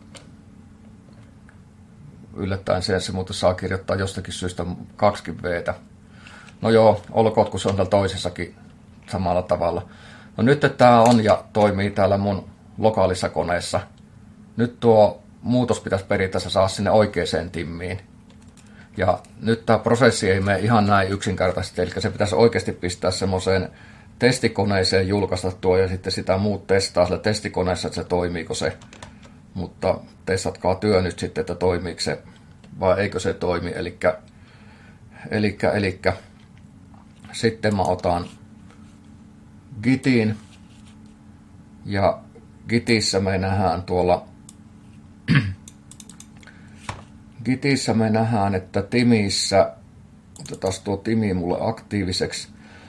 yllättäen se, mutta saa kirjoittaa jostakin syystä 2 V:tä. No joo, olkoon, kun se on täällä toisessakin samalla tavalla. No nyt tämä on ja toimii täällä mun lokaalissa koneessa. Nyt tuo muutos pitäisi periaatteessa saada sinne oikeaan timmiin. Ja nyt tämä prosessi ei mene ihan näin yksinkertaisesti, eli se pitäisi oikeasti pistää semmoiseen testikoneeseen, julkaista tuo ja sitten sitä muut testaa sillä testikoneessa, että se toimiiko se. Mutta testatkaa työ nyt sitten, että toimiiko se vai eikö se toimi. Eli sitten mä otan Gitin ja Gitissä me nähdään tuolla Gitissä me nähdään, että Timissä, otetaan tuo Timi mulle aktiiviseksi.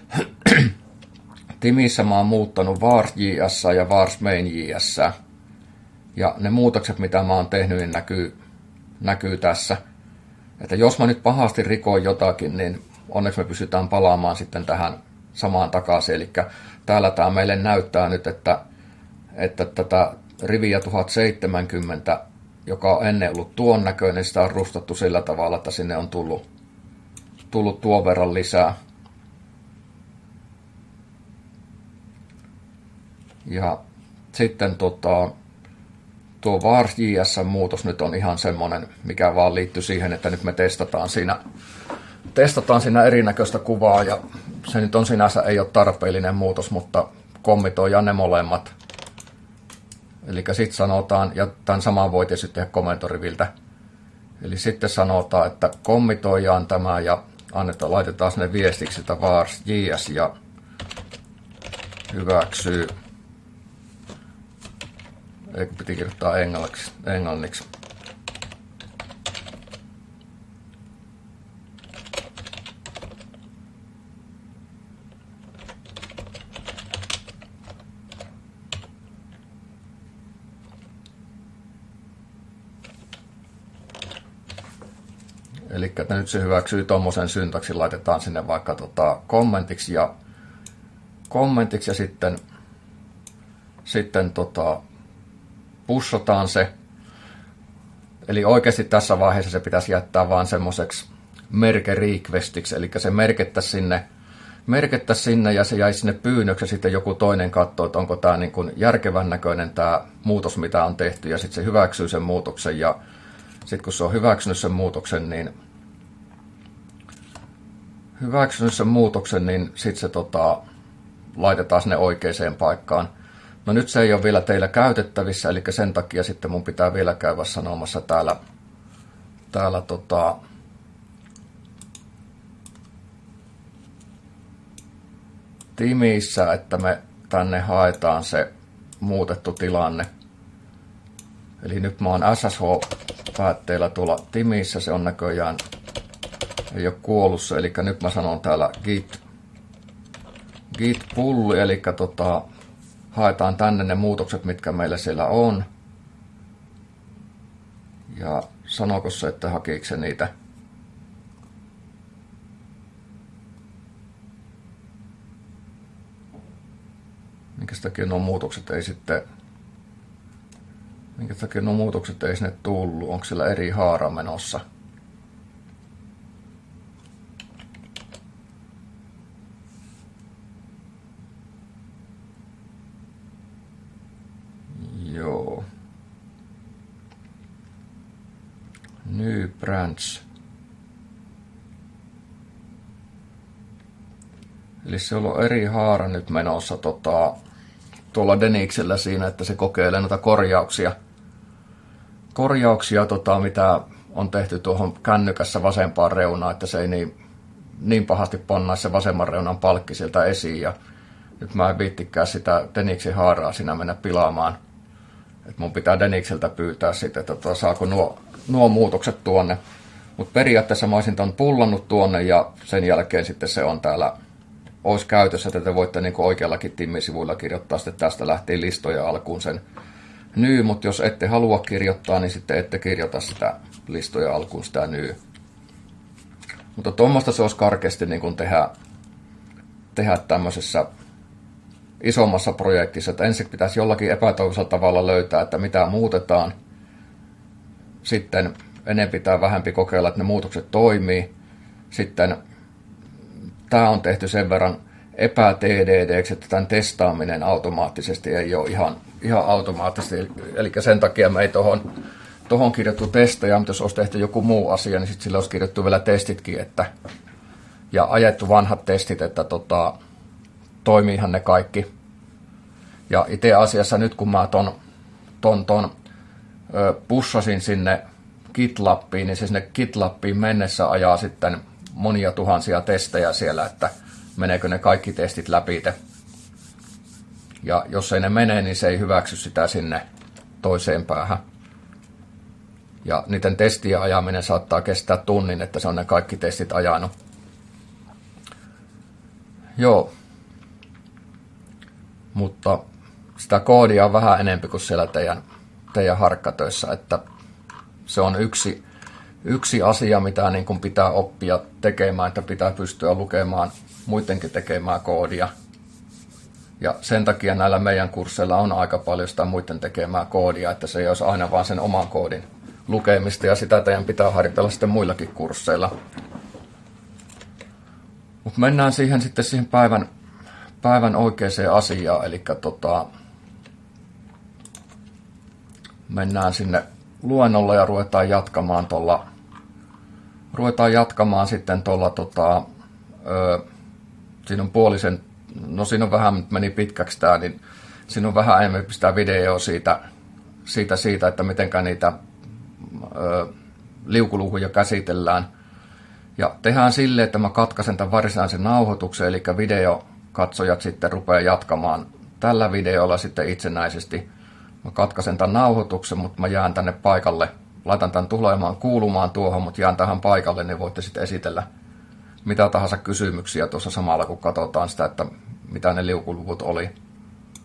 Timissä mä oon muuttanut vars.js ja vars.main.js. Ja ne muutokset, mitä mä oon tehnyt, niin näkyy tässä. Että jos mä nyt pahasti rikoin jotakin, niin onneksi me pystytään palaamaan sitten tähän samaan takaisin. Eli täällä tämä meille näyttää nyt, että tätä riviä 1070, joka on ennen ollut tuon näköinen, sitä on rustattu sillä tavalla, että sinne on tullut tuon verran lisää. Ja sitten tuo vars.js-muutos nyt on ihan semmoinen, mikä vaan liittyy siihen, että nyt me testataan siinä erinäköistä kuvaa, ja se nyt on sinänsä ei ole tarpeellinen muutos, mutta kommitoidaan ne molemmat. Eli sitten sanotaan, ja tämän saman voi tietysti tehdä komentoriviltä. Eli sitten sanotaan, että kommitoidaan tämä ja laitetaan sinne viestiksi, että vars.js ja hyväksyy. Eikö piti kirjoittaa englanniksi. Eli nyt se hyväksyy tuommoisen syntaksin, laitetaan sinne vaikka kommentiksi ja sitten pushataan se. Eli oikeasti tässä vaiheessa se pitäisi jättää vaan semmoiseksi merke requestiksi, eli se merkettäisiin sinne ja se jäisi sinne pyynnöksi ja sitten joku toinen katsoo, että onko tämä niin kuin järkevän näköinen tämä muutos, mitä on tehty, ja sitten se hyväksyy sen muutoksen, ja sitten kun se on hyväksynyt sen muutoksen, niin sitten se laitetaan sinne oikeaan paikkaan. No nyt se ei ole vielä teillä käytettävissä, eli sen takia sitten mun pitää vielä käydä sanomassa täällä Timissä, että me tänne haetaan se muutettu tilanne. Eli nyt mä oon SSH-päätteellä tuolla Timissä, se on näköjään, ei ole kuollut se, eli nyt mä sanon täällä git pull, eli haetaan tänne ne muutokset, mitkä meillä siellä on. Ja sanooko se, että hakiiko se niitä? Minkä takia nuo muutokset ei sinne tullut? Onko siellä eri haara menossa? Joo. New branch. Eli se on eri haara nyt menossa tuolla Deniksellä siinä, että se kokeilee noita korjauksia mitä on tehty tuohon kännykässä vasempaan reunaan, että se ei niin pahasti pannaisi se vasemman reunan palkki sieltä esiin. Ja nyt mä en viittikään sitä Denixin haaraa siinä mennä pilaamaan. Et mun pitää Denixiltä pyytää sitten, että saako nuo muutokset tuonne. Mutta periaatteessa mä olisin ton pullannut tuonne ja sen jälkeen sitten se on täällä olisi käytössä, että te voitte niin oikeallakin timmisivuilla kirjoittaa sitten tästä lähtien listoja alkuun sen nyy, mutta jos ette halua kirjoittaa, niin sitten ette kirjoita sitä listoja alkuun sitä nyy. Mutta tuommoista se olisi karkeasti niin kuin tehdä tämmöisessä isommassa projektissa, että ensin pitäisi jollakin epätoivoisella tavalla löytää, että mitä muutetaan. Sitten enemmän tai vähempi kokeilla, että ne muutokset toimii. Sitten tämä on tehty sen verran epä-TDD:ksi, että tämän testaaminen automaattisesti ei ole ihan automaattisesti. Eli sen takia me ei tuohon kirjoittu testejä, mutta jos olisi tehty joku muu asia, niin sitten sillä olisi kirjoittu vielä testitkin, ja ajettu vanhat testit, että toimiihan ne kaikki. Ja itse asiassa nyt kun mä ton pushasin sinne GitLabiin, niin se sinne GitLabiin mennessä ajaa sitten monia tuhansia testejä siellä, että meneekö ne kaikki testit läpi. Ja jos ei ne mene, niin se ei hyväksy sitä sinne toiseen päähän. Ja niiden testien ajaminen saattaa kestää tunnin, että se on ne kaikki testit ajanut. Joo. Mutta sitä koodia on vähän enemmän kuin siellä teidän harkkatöissä, että se on yksi asia, mitä niin kuin pitää oppia tekemään, että pitää pystyä lukemaan muidenkin tekemään koodia. Ja sen takia näillä meidän kursseilla on aika paljon sitä muiden tekemää koodia, että se ei olisi aina vaan sen oman koodin lukemista, ja sitä teidän pitää harjoitella sitten muillakin kursseilla. Mutta mennään siihen päivän oikeaan asiaan, eli mennään sinne luennolla ja ruvetaan jatkamaan sitten tuolla siinä on puolisen, no siinä on vähän, meni pitkäksi tää, niin siinä on vähän enemmän sitä videoa siitä, että mitenkä niitä liukulukuja käsitellään. Ja tehdään silleen, että mä katkaisen tämän varsinaisen nauhoituksen, eli videokatsojat sitten rupeaa jatkamaan tällä videolla sitten itsenäisesti. Mä katkaisen tämän nauhoituksen, mutta mä jään tänne paikalle. Laitan tämän kuulumaan tuohon, mutta jään tähän paikalle, niin voitte sitten esitellä mitä tahansa kysymyksiä tuossa samalla, kun katsotaan sitä, että mitä ne liukuluvut oli.